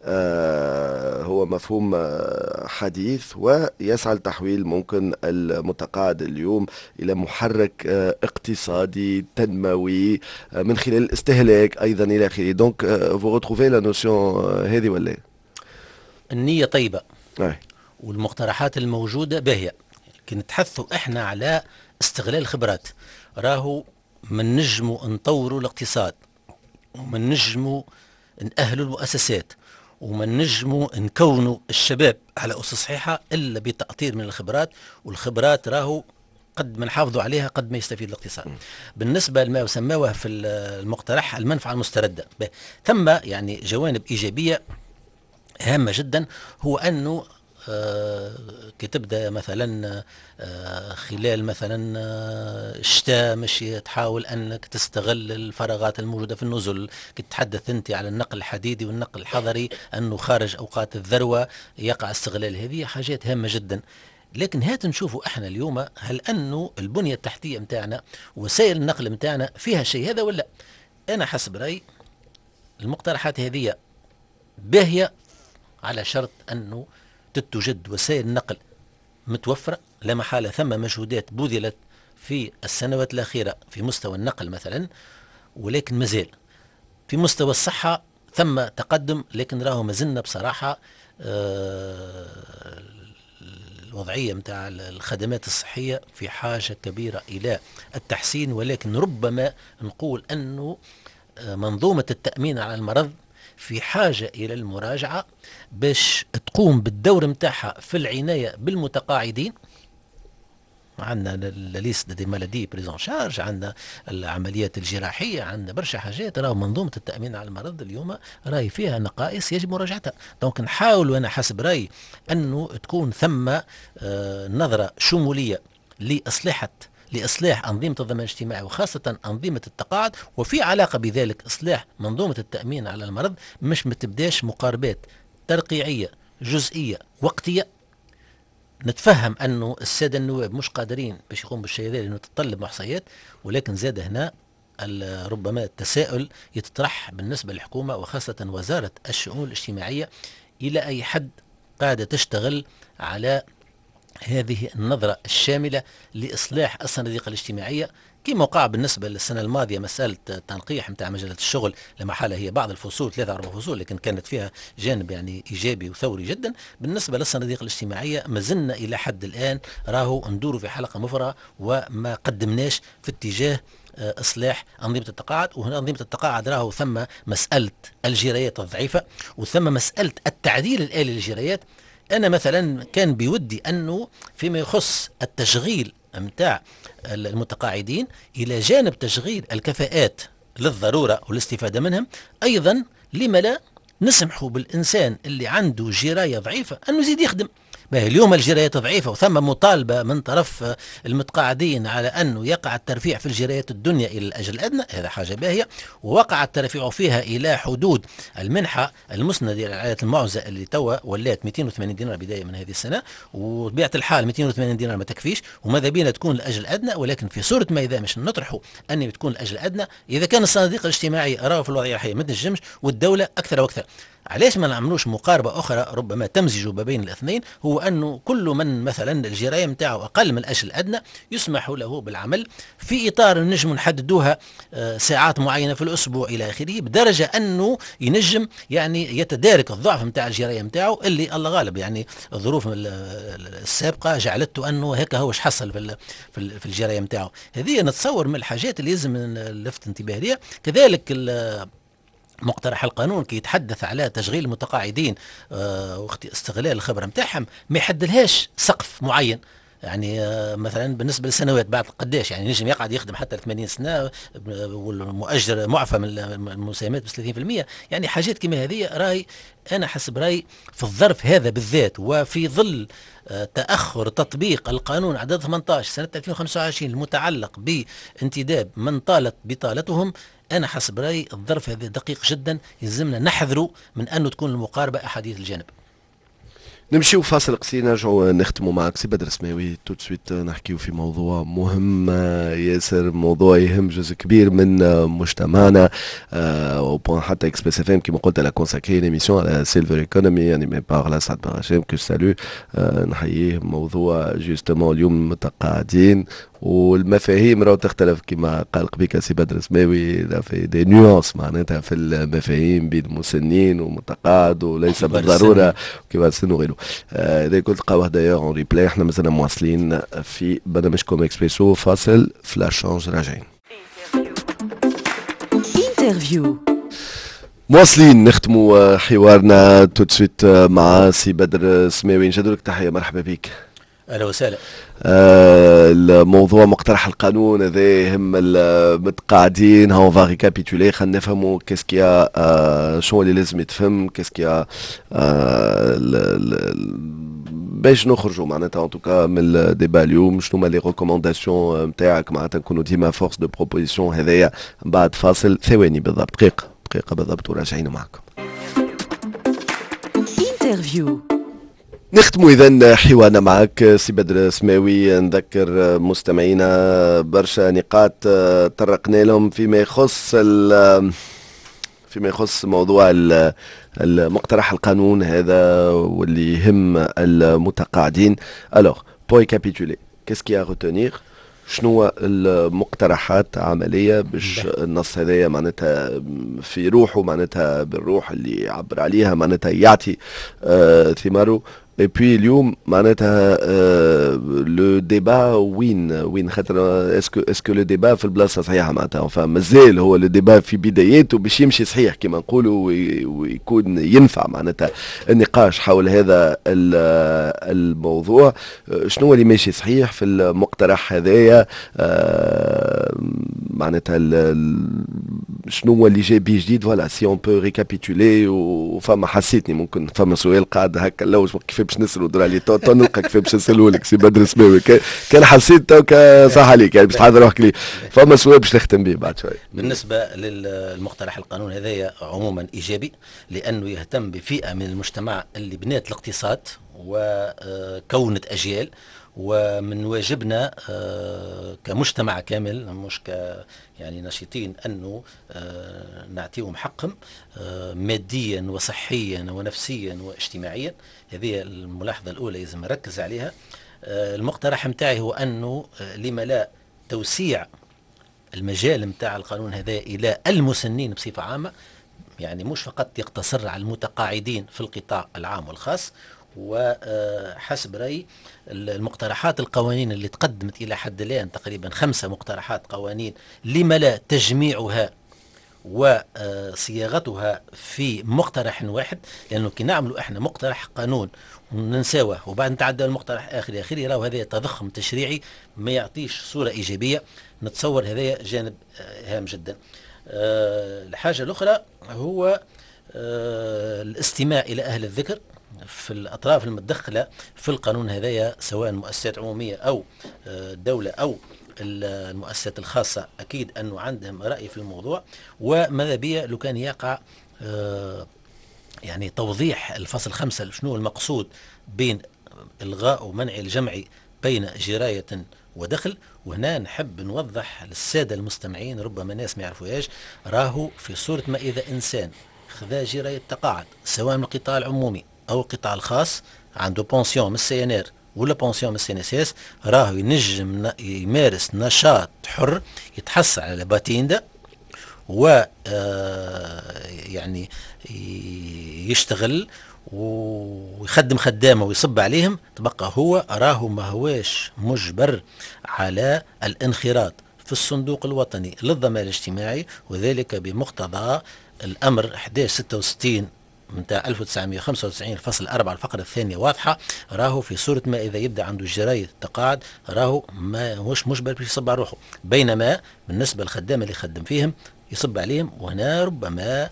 هو مفهوم حديث ويسعى لتحويل ممكن المتقاعد اليوم الى محرك اقتصادي تنموي من خلال الاستهلاك ايضا الى اخره. دونك vous retrouvez la notion هذه ولا؟ النية طيبة أي. والمقترحات الموجودة باهية، لكن نتحثوا احنا على استغلال الخبرات. راهو من نجموا نطوروا الاقتصاد، ومن نجموا نأهلوا المؤسسات، ومن نجموا نكونوا الشباب على أسس صحيحة إلا بتأطير من الخبرات. والخبرات راهو قد ما نحافظوا عليها قد ما يستفيد الاقتصاد. بالنسبة لما يسموه في المقترح المنفعة المستردة، ثم يعني جوانب إيجابية هامة جدا، هو أنه آه كي تبدا مثلا آه خلال مثلا آه الشتاء ماشي تحاول انك تستغل الفراغات الموجوده في النزل. كي تتحدث انت على النقل الحديدي والنقل الحضري انه خارج اوقات الذروه يقع استغلال، هذه حاجات هامه جدا. لكن هات نشوفوا احنا اليوم هل انه البنيه التحتيه متاعنا وسائل النقل متاعنا فيها شيء هذا ولا؟ انا حسب رايي المقترحات هذه باهيه على شرط انه توجد وسائل نقل متوفرة. لا محالة ثم مجهودات بذلت في السنوات الأخيرة في مستوى النقل مثلا، ولكن مازال في مستوى الصحة ثم تقدم، لكن راهو مازلنا بصراحة آه الوضعية متاع الخدمات الصحية في حاجة كبيرة إلى التحسين. ولكن ربما نقول أنه منظومة التأمين على المرض في حاجة إلى المراجعة باش تقوم بالدور متاعها في العناية بالمتقاعدين. عندنا لليست دي مالادي بريزون شارج، عندنا العمليات الجراحية، عندنا برشا حاجات. راهو منظومة التأمين على المرض اليوم راهي فيها نقائص يجب مراجعتها. دونك نحاول وأنا حسب رأيي أنه تكون ثم آه نظرة شمولية لإصلاحة لإصلاح أنظمة الضمان الاجتماعي وخاصة أنظمة التقاعد، وفي علاقة بذلك إصلاح منظومة التأمين على المرض. مش متبداش مقاربات ترقيعية جزئية وقتية. نتفهم أنه السادة النواب مش قادرين باش يقوموا بالشيء هذا لأنه تتطلب محصيات، ولكن زاد هنا ربما التساؤل يتطرح بالنسبة للحكومة وخاصة وزارة الشؤون الاجتماعية إلى أي حد قاعدة تشتغل على هذه النظرة الشاملة لإصلاح الصناديق الاجتماعية. كما وقع بالنسبة للسنة الماضية مسألة تنقيح متاع مجلة الشغل، لما حالة هي بعض الفصول ثلاثة أربع فصول لكن كانت فيها جانب يعني إيجابي وثوري جدا. بالنسبة للصناديق الاجتماعية ما زلنا إلى حد الآن راهو ندور في حلقة مفرغة وما قدمناش في اتجاه إصلاح أنظمة التقاعد. وهنا أنظمة التقاعد راهو ثم مسألة الجرايات الضعيفة وثم مسألة التعديل الآلي للجرايات. أنا مثلا كان بودي أنه فيما يخص التشغيل متاع المتقاعدين إلى جانب تشغيل الكفاءات للضرورة والاستفادة منهم، أيضا لما لا نسمحوا بالإنسان اللي عنده جراية ضعيفة أنه يزيد يخدم. اليوم الجرايات ضعيفة وثم مطالبة من طرف المتقاعدين على أنه يقع الترفيع في الجرايات الدنيا إلى الأجل الأدنى، هذا حاجة باهية، ووقع الترفيع فيها إلى حدود المنحة المسندة للعائلات المعوزة اللي توا ولات مئتين وثمانين دينار بداية من هذه السنة، وبطبيعة الحال مئتين وثمانين دينار ما تكفيش وماذا بينا تكون الأجل الأدنى. ولكن في صورة ما إذا مش نطرحوا أن تكون الأجل الأدنى، إذا كان الصناديق الاجتماعية راهو في الوضعية الحالية ما تنجمش والدولة أكثر وأكثر، علاش ما نعملوش مقاربة أخرى ربما تمزج ما بين الاثنين؟ هو أنه كل من مثلا الجراية متاعه أقل من الأجل الأدنى يسمح له بالعمل في إطار نجم نحددوها ساعات معينة في الأسبوع إلى آخره، بدرجة أنه ينجم يعني يتدارك الضعف متاع الجراية متاعه اللي الله غالب يعني الظروف السابقة جعلته أنه هيك هو حصل في في الجراية متاعه. هذه نتصور من الحاجات اللي لازم نلفت انتباه ليها. كذلك مقترح القانون كي يتحدث على تشغيل المتقاعدين آه واستغلال الخبرة متاعهم ما يحدلهاش سقف معين. يعني مثلا بالنسبه للسنوات بعد قداش يعني نجم يقعد يخدم حتى ثمانين سنه والمؤجر معفى من المساهمات ب ثلاثين بالمئة. يعني حاجات كما هذه راي انا حسب راي في الظرف هذا بالذات وفي ظل تاخر تطبيق القانون عدد ثمانية عشر سنه ألفين وخمسة وعشرين المتعلق بانتداب من طالت بطالتهم، انا حسب رايي الظرف هذا دقيق جدا، يلزمنا نحذروا من انه تكون المقاربه احاديث الجانب. نمشيو فاصل قصير نرجعوا نختموا معك سي بدر سماوي تو سويت نحكيو في موضوع مهم ياسر، موضوع يهم جزء كبير من مجتمعنا او بوان حتى اكس بي اس اف ام كيما قلت لا كونساكري ليميسيون على سيلفر ايكونومي يعني مي بار سعد بن هشام كو سالو نحييه. موضوع جوستومون اليوم متقاعدين والمفاهيم راهو تختلف كما قال قبيك سي بدر سماوي، في دي نيونس معناتها في المفاهيم بين المسنين ومتقاعد وليس بالضروره كبار السن وغيره. اذا كنت تلقاوه دايوغ اون ريبلاي. احنا مازلنا مواصلين في برنامجكم اكسبريسو، فاصل فلاش شونج راجعين. انترفيو مواصلين نختموا حوارنا تو سويت مع سي بدر سماوي. نجدوا لك تحيه، مرحبا بك. اهلا وسهلا. آه الموضوع مقترح القانون هذا يهم المتقاعدين. هاو فا ريكابيتولي خلينا نفهموا كيسكيا آه شو اللي لازم يتفهم كيسكيا آه باش نخرجوا معناتها ان توكا من الديبا اليوم. شنو هما لي ريكومونداسيون نتاعك معناتها نكونوا ديما فورس دو بروبوزيسيون هذايا بعد فاصل ثواني بالضبط، دقيقه دقيقه بالضبط وراجعين معكم. انترفيو نختموا اذا حوارنا معك سي بدر سماوي. نذكر مستمعينا برشا نقاط طرقنا لهم فيما يخص فيما يخص موضوع المقترح القانون هذا واللي يهم المتقاعدين. الوغ بو ريكابيتولي كيس كي ا روتونير، شنو المقترحات عمليه باش النص هذايا معناتها في روحه معناتها بالروح اللي يعبر عليها معناتها يعطي آه ثماره. اي بوي اليوم معناتها لو ديبا وين وين خاطر اسكو اسكو لو ديبا في البلاصه صحيحه معناتها فمازال هو لو ديبا في بداياته باش يمشي صحيح كما نقولوا ويكون ينفع معناتها النقاش حول هذا الموضوع. شنو اللي ماشي صحيح في المقترح هذايا معناتها شنو هو اللي جاي بيه جديد. فوالا سي اون بو ريكابيتولي. وفما حسيتني ممكن فما سؤال قاعد هكا لوج كيف باش نسالوا دور عليه تو نلقى كيف باش نسالوا لك سي بدر سماوي. كان حسيت توكا صح عليك يعني باش تحضر روحك لي فما سؤال باش نختم به بعد شوي. بالنسبه للمقترح القانون هذايا عموما ايجابي لانه يهتم بفئه من المجتمع اللي بنات الاقتصاد وكونت اجيال، ومن واجبنا كمجتمع كامل مش ك يعني نشيطين انه نعطيهم حقهم ماديا وصحيا ونفسيا واجتماعيا. هذه الملاحظه الاولى لازم نركز عليها. المقترح متاعي هو انه لما لا توسيع المجال متاع القانون هذا الى المسنين بصفه عامه، يعني مش فقط يقتصر على المتقاعدين في القطاع العام والخاص. وحسب رأي المقترحات القوانين اللي تقدمت إلى حد الآن تقريبا خمسة مقترحات قوانين، لما لا تجميعها وصياغتها في مقترح واحد، لأنه كي نعملوا احنا مقترح قانون وننساوه وبعد نتعدى المقترح آخر آخر راهو هذا تضخم تشريعي ما يعطيش صورة إيجابية. نتصور هذا جانب هام جدا. الحاجة الأخرى هو الاستماع إلى أهل الذكر في الأطراف المتدخلة في القانون هذايا، سواء مؤسسات عمومية أو دولة أو المؤسسات الخاصة، أكيد أنه عندهم رأي في الموضوع. وماذا بيا لو كان يقع يعني توضيح الفصل خمسة شنو المقصود بين إلغاء ومنع الجمع بين جراية ودخل. وهنا نحب نوضح للسادة المستمعين، ربما ناس ما يعرفوهاش، راهو في صورة ما إذا إنسان خذا جراية تقاعد سواء من القطاع العمومي أو القطاع الخاص، عنده بونسيون من السي ان ار ولا بونسيون من السي ان اس اس، راهو ينجم يمارس نشاط حر يتحصل على باتيندا و يعني يشتغل ويخدم خدامه ويصب عليهم، تبقى هو راهو ما هواش مجبر على الانخراط في الصندوق الوطني للضمان الاجتماعي، وذلك بمقتضى الامر أحد عشر ستة وستين نتاع ألف وتسعمائة وخمسة وتسعين الفصل أربعة الفقرة الثانية واضحة، راهو في صورة ما إذا يبدأ عنده جراية التقاعد راهو ما مش مجبر باش يصب على روحه، بينما بالنسبة للخدام اللي يخدم فيهم يصب عليهم. وهنا ربما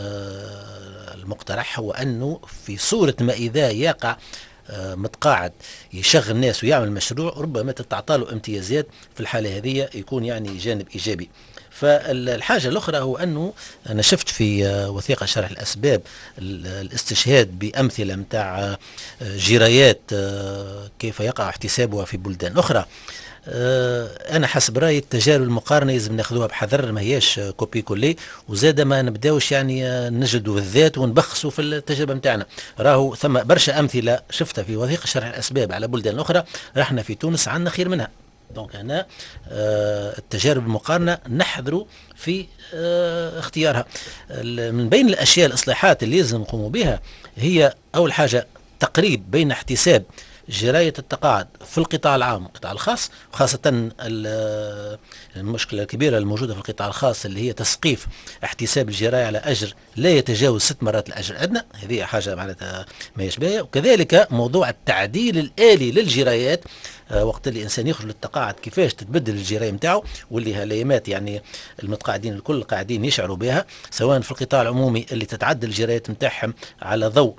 آه المقترح هو أنه في صورة ما إذا يقع آه متقاعد يشغل ناس ويعمل مشروع، ربما تتعطى له امتيازات في الحالة هذه، يكون يعني جانب إيجابي. فالحاجة الأخرى هو أنه أنا شفت في وثيقة شرح الأسباب الاستشهاد بأمثلة متاع جرايات كيف يقع احتسابها في بلدان أخرى. أنا حسب رأيي التجارب المقارنة لازم ناخذوها بحذر، ما هياش كوبي كولي، وزاد ما نبداوش يعني نجلدوا الذات ونبخسوا في التجربة متاعنا. راهو ثم برشا أمثلة شفتها في وثيقة شرح الأسباب على بلدان أخرى، رحنا في تونس عندنا خير منها. دونك هنا آه التجارب المقارنة نحذروا في آه اختيارها. من بين الأشياء الإصلاحات اللي لازم نقوموا بها هي أول حاجة تقريب بين احتساب جراية التقاعد في القطاع العام والقطاع الخاص، وخاصة المشكلة الكبيرة الموجودة في القطاع الخاص اللي هي تسقيف احتساب الجراية على أجر لا يتجاوز ست مرات الأجر الأدنى، هذه حاجة معناتها ما يشبهها. وكذلك موضوع التعديل الآلي للجرايات، آه وقت اللي الإنسان يخرج للتقاعد كيفاش تتبدل الجراية متاعه، واللي هالايامات يعني المتقاعدين الكل قاعدين يشعروا بها، سواء في القطاع العمومي اللي تتعدل الجرايات متاعهم على ضوء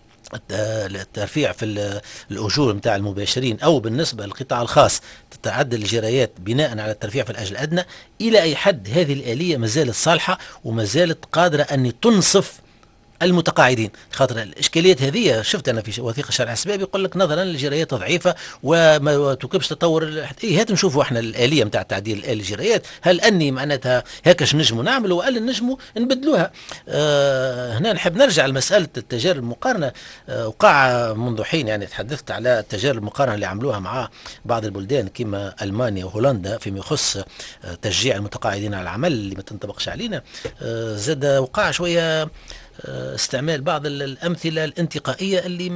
الترفيع في الأجور متاع المباشرين، أو بالنسبة للقطاع الخاص تتعدل الجرايات بناء على الترفيع في الأجر الأدنى. إلى أي حد هذه الآلية ما زالت صالحة وما زالت قادرة أن تنصف المتقاعدين؟ خاطر الاشكاليات هذه شفت انا في وثيقه شرح الاسباب يقول لك نظرا للجرايات ضعيفه وما تكبش تطور. ايه هات نشوفوا احنا الاليه نتاع تعديل الالي الجرايات، هل اني معناتها هكاش نجموا نعملوا ولا نجموا نبدلوها؟ آه هنا نحب نرجع لمساله التجارب المقارنه. آه وقع منذ حين يعني تحدثت على التجارب المقارنه اللي عملوها مع بعض البلدان كما المانيا وهولندا فيما يخص آه تشجيع المتقاعدين على العمل اللي ما تنطبقش علينا. آه زاد وقع شويه استعمال بعض الأمثلة الانتقائية اللي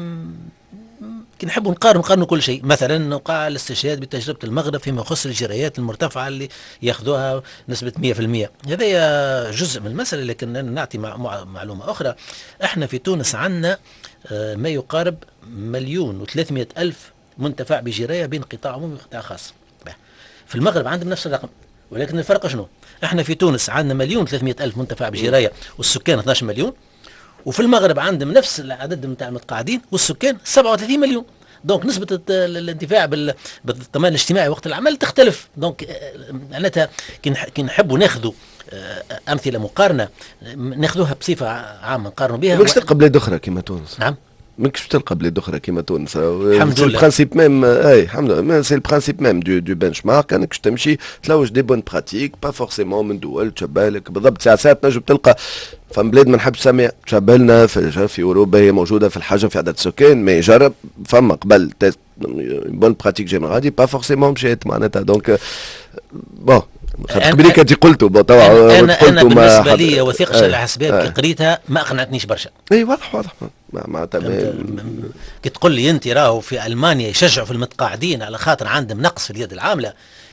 كي نحبوا نقارن نقارنوا كل شيء. مثلا وقع الاستشهاد بتجربة المغرب فيما يخص الجرايات المرتفعة اللي ياخذوها نسبة مئة بالمئة. هذا جزء من المسألة، لكن نعطي معلومة أخرى. احنا في تونس عندنا ما يقارب مليون وثلاثمائة ألف منتفع بجراية بين قطاع عمومي وقطاع خاص. في المغرب عندهم نفس الرقم، ولكن الفرق شنو؟ احنا في تونس عندنا مليون وثلاثمائة ألف منتفع بجراية والسكان اثناش مليون، وفي المغرب عندهم نفس العدد نتاع المتقاعدين والسكان سبعة وثلاثين مليون. دونك نسبة الانتفاع بالضمان الاجتماعي وقت العمل تختلف. دونك معناتها كي نحبوا ناخذوا امثلة مقارنة ناخذوها بصفة عامة نقارنوا بها. ماكش تلقى بلاد اخرى كما تونس. نعم ماكش تلقى بلاد اخرى كيما تونس. الحمد لله. البرانسيب ميم اي الحمد لله سي البرانسيب ميم دو دو بنش مارك، انك تمشي تلوج دي بون براتيك با فورسيمون من دول تشبه لك بالضبط. ساعات ساعات نجم تلقى فم بلاد ما نحبش نسميها تشبه لنا في, في اوروبا، هي موجوده في الحجم في عدد السكان، ما يجرب فما قبل بون براتيك جينيرال با فورسيمون مشيت معناتها. دونك بون قبلي كنت قلتوا بطبع انا انا بالنسبه لي وثيقه شرح الاسباب كي قريتها ما اقنعتنيش برشا. اي واضح واضح معناتها كي تقول لي انت راهو في المانيا يشجعوا في المتقاعدين على خاطر عندهم نقص في اليد العامله،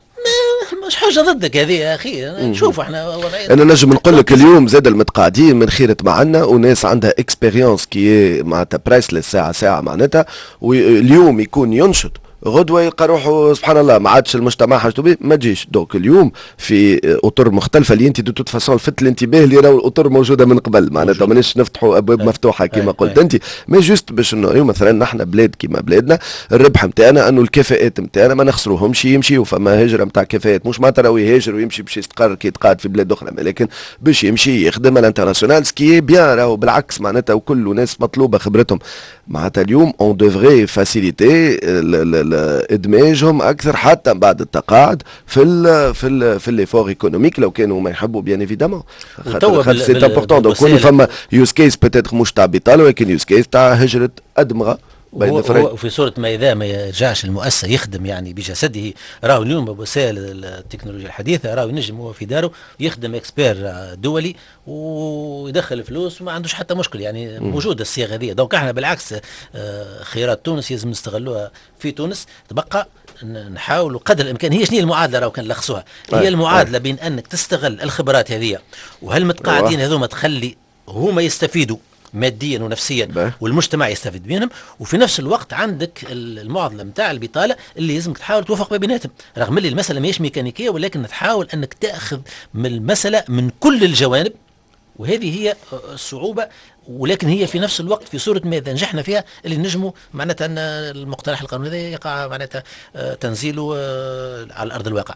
مش حاجه ضدك هذه يا اخي. نشوف احنا انا نجم نقول لك اليوم زاد المتقاعدين من خيرة معنا وناس عندها اكسبيريونس كي معناتها برايسلس ساعه ساعه معناتها، واليوم يكون ينشط غدوه يلقى روحه سبحان الله ما عادش المجتمع حاجته به ما تجيش. دوك اليوم في اطر مختلفه اللي انت دو توت فاسون لفت الانتباه اللي راهو الاطر موجوده من قبل معناتها ماناش نفتحوا ابواب مفتوحه كما قلت انت. مي جوست باش انه اليوم مثلا نحن بلاد كيما بلادنا الربح نتاعنا انه الكفاءات نتاعنا ما نخسروهمش يمشيوا، فما هجره نتاع كفاءات مش معناتها راهو يهاجر ويمشي باش يستقر كي يتقاعد في بلاد اخرى، لكن باش يمشي يخدم الانترناسيونال سكي بيان راهو بالعكس معناتها وكل ناس مطلوبه خبرتهم معناتها. اليوم اون دوفري فاسيليتي ادماجهم اكثر حتى بعد التقاعد في ال في ال في ليفور ايكونوميك لو كانوا ما يحبوا بيان ايفيدامون. خاطر سي امبورطون دونك كل فما يوز كيس بوتيتر مش تاع بيطال ولكن يوز كيس تاع هجره ادمغه. وفي صورة ما إذا ما يرجعش المؤسسة يخدم يعني بجسده، راهو اليوم بوسائل التكنولوجيا الحديثة راهو ينجم هو في داره يخدم اكسبير دولي ويدخل فلوس وما عندوش حتى مشكل يعني. م. موجودة الصيغة هذه. دونك احنا بالعكس خيارات تونس لازم نستغلوها في تونس. تبقى نحاولوا قدر الامكان. هي شنو المعادله راهو كان لخصوها؟ هي المعادله بين انك تستغل الخبرات هذه وهالمتقاعدين هذوما تخلي هما يستفيدوا ماديا ونفسيا والمجتمع يستفيد منهم، وفي نفس الوقت عندك المعضله نتاع البطاله اللي لازمك تحاول توفق ما بيناتهم، رغم اللي المساله ماهيش ميكانيكيه ولكن تحاول انك تاخذ من المساله من كل الجوانب، وهذه هي الصعوبه، ولكن هي في نفس الوقت في صوره ماذا نجحنا فيها اللي نجموا معناتها ان المقترح القانوني هذا يقع معناتها تنزيله على ارض الواقع.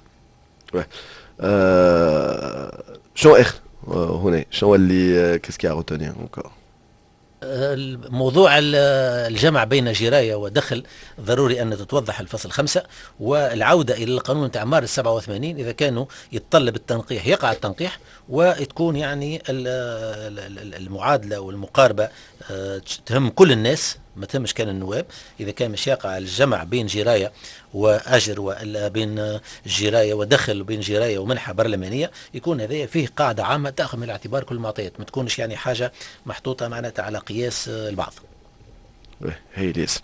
أه شو اخر هنا شو اللي كيسكي ا روتونير encore موضوع الجمع بين جراية ودخل ضروري أن تتوضح الفصل خمسة، والعودة إلى القانون تاع مارس سبعة وثمانين إذا كانوا يتطلب التنقيح يقع التنقيح، وتكون يعني المعادلة والمقاربة تهم كل الناس ما تهمش كان النواب. إذا كان مش يقع الجمع بين جراية وأجر وإلا بين جراية ودخل وبين جراية ومنحة برلمانية، يكون هذا فيه قاعدة عامة تأخذ من الاعتبار كل المعطيات، ما تكونش يعني حاجة محطوطة معناتها على قياس البعض. هي ليس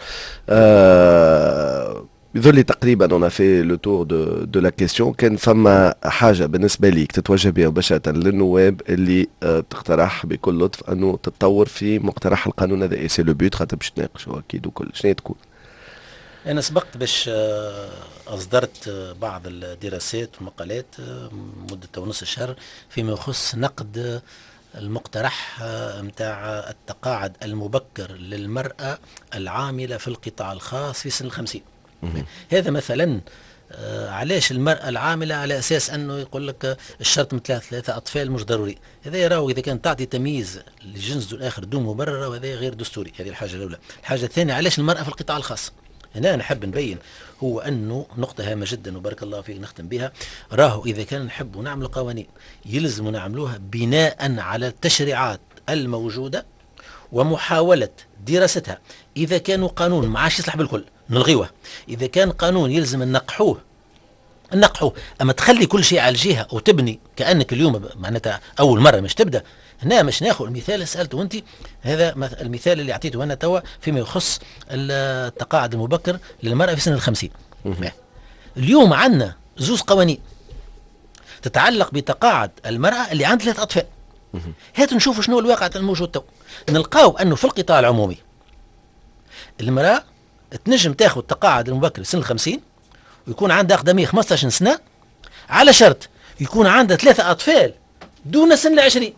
آه يظهر لي تقريبا اون في لو تور دو دو لا كيستيون. كان فما حاجه بالنسبه ليك تتوجه بها مباشره للنواب اللي آه تقترح بكل لطف انه تتطور في مقترح القانون هذا، اي سي لو بيوت خاطر باش تناقشوا اكيد وكل شنو تكون؟ أنا سبقت باش أصدرت بعض الدراسات والمقالات مدة ونص شهر فيما يخص نقد المقترح متاع التقاعد المبكر للمرأة العاملة في القطاع الخاص في سن الخمسين. هذا مثلا علاش المرأة العاملة على أساس أنه يقول لك الشرط مثل ثلاثة أطفال مش ضروري، هذا يراو إذا كان تعطي تمييز لجنس الآخر دون مبررة، وهذا غير دستوري. هذه الحاجة الأولى. الحاجة الثانية علاش المرأة في القطاع الخاص. هنا نحب نبين هو أنه نقطة هامة جدا وبارك الله فيك نختم بها، راهو إذا كان نحب نعمل قوانين يلزم نعملوها بناء على التشريعات الموجودة ومحاولة دراستها. إذا كانوا قانون ما عادش يصلح بالكل نلغيوه، إذا كان قانون يلزم نقحوه نقحوه، أما تخلي كل شيء على الجهة وتبني كأنك اليوم معناتها أول مرة مش تبدأ. هنا مش ناخذ المثال اللي سألته أنت، هذا المثال اللي أعطيته أنا توا فيما يخص التقاعد المبكر للمرأة في سن الخمسين. اليوم عندنا زوز قوانين تتعلق بتقاعد المرأة اللي عندها ثلاث أطفال. هات نشوفوا شنو الواقع الموجود تو. نلقاو أنه في القطاع العمومي المرأة تنجم تاخذ تقاعد المبكر سن الخمسين ويكون عندها أقدمية خمسة عشر سنة، على شرط يكون عندها ثلاثة أطفال دون سن العشرين،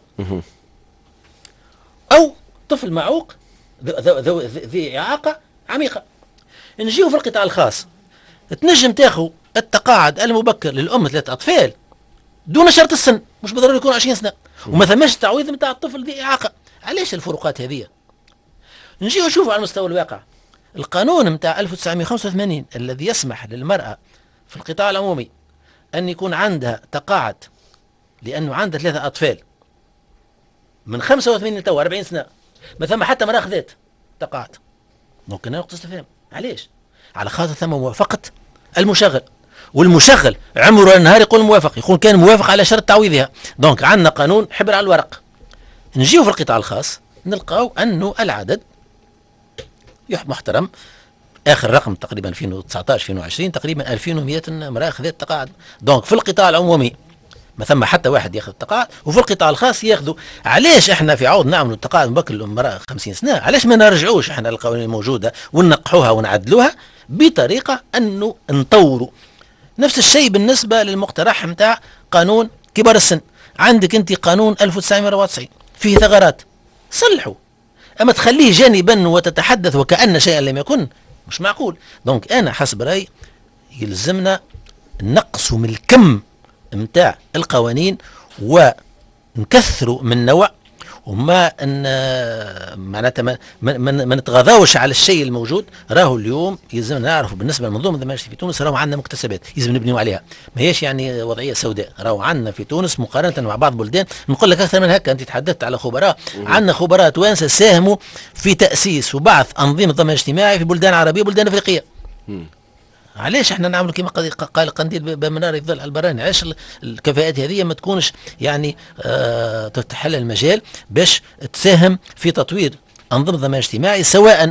أو طفل معوق ذي إعاقة عميقة. نجيو في القطاع الخاص تنجم تاخذ التقاعد المبكر للأم ثلاثة أطفال دون شرط السن، مش بالضرورة يكون عشرين سنة، وما ثماش تعويض نتاع الطفل ذي إعاقة. علاش الفروقات هذه؟ نجيو نشوفوا على مستوى الواقع. القانون نتاع ألف وتسعمائة وخمسة وثمانين الذي يسمح للمرأة في القطاع العمومي أن يكون عندها تقاعد لأنه عندها ثلاثة أطفال من خمسة وثمانين تو أربعين سنة، ما ثم حتى مرأة أخذت تقاعد. ممكن نقطة استفهام علاش؟ على خاطر ثم موافقة المشغل، والمشغل عمره النهار يقول موافق، يكون كان موافق على شرط تعويضها. دونك عندنا قانون حبر على الورق. نجيو في القطاع الخاص نلقاو أنه العدد محترم، آخر رقم تقريبا ألفين وتسعطاش ألفين وعشرين تقريبا ألفين ومئة امرأة أخذت تقاعد. دونك في القطاع العمومي ما ثم حتى واحد ياخذ التقاعد، وفي القطاع الخاص ياخذوا. علاش احنا في عوض نعملوا التقاعد مبكر للمرأة خمسين سنة، علاش ما نرجعوش احنا القوانين الموجودة وننقحوها ونعدلوها بطريقة انه نطوروا؟ نفس الشيء بالنسبة للمقترح نتاع قانون كبار السن. عندك انت قانون ألف وتسعمائة وأربعة وتسعين فيه ثغرات، صلحوا. اما تخليه جانبا وتتحدث وكأن شيئا لم يكن، مش معقول. دونك انا حسب رأيي يلزمنا نقص من الكم متاع القوانين ونكثروا من نوع، وما ان معناتها ما, ما, ما نتغاضاوش على الشيء الموجود. راهو اليوم يلزمنا نعرفوا بالنسبه للمنظومه الديمقراطيه في تونس راهو عندنا مكتسبات يلزم نبنيو عليها، ما هيش يعني وضعيه سوداء. راهو عندنا في تونس مقارنه مع بعض البلدان، نقول لك اكثر من هكا. انت تحدثت على خبراء، عندنا خبراء توانسه ساهموا في تاسيس وبعث انظمه ضمان اجتماعي في بلدان عربيه وبلدان افريقيه. علاش احنا نعملوا كما قال قنديل بمنار الظل على البراني؟ علاش الكفاءات هذه ما تكونش يعني آه تفتح لها المجال باش تساهم في تطوير انظمه ضمان اجتماعي، سواء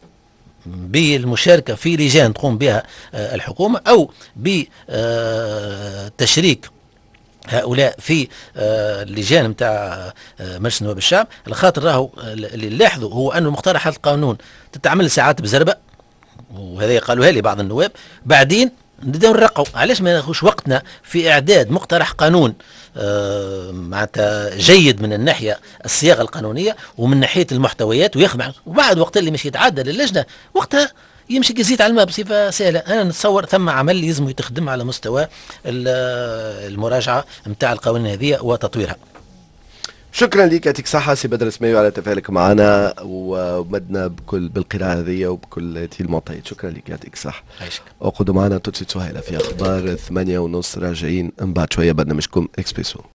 بالمشاركه في لجان تقوم بها آه الحكومه، او بتشريك هؤلاء في اللجان نتاع مجلس نواب الشعب، الخاطر راهو اللي نلاحظوا هو أنه مقترحات القانون تتعمل ساعات بزربة، وهذا قالوها لي بعض النواب، بعدين نبداو نرقوا. علاش ما ناخذش وقتنا في إعداد مقترح قانون معناتها جيد من الناحية الصياغة القانونية ومن ناحية المحتويات ويخدم، وبعد وقت اللي مش يتعدى للجنة وقتها يمشي يزيد على الماء بصفه سهله. انا نتصور ثم عمل يلزم يتخدم على مستوى المراجعه نتاع القوانين هذه وتطويرها. شكرا لك، يعطيك صحة سي بدر سمايو على تفاعلك معنا ومدنا بكل بالقراءة هذه وبكل هذه المعطيات. شكرا لك، يعطيك صحة. وقعدوا معنا توتسي سهيلة في أخبار ثمانية ونص، راجعين من بعد شوية برنامجكم إكسبريسو.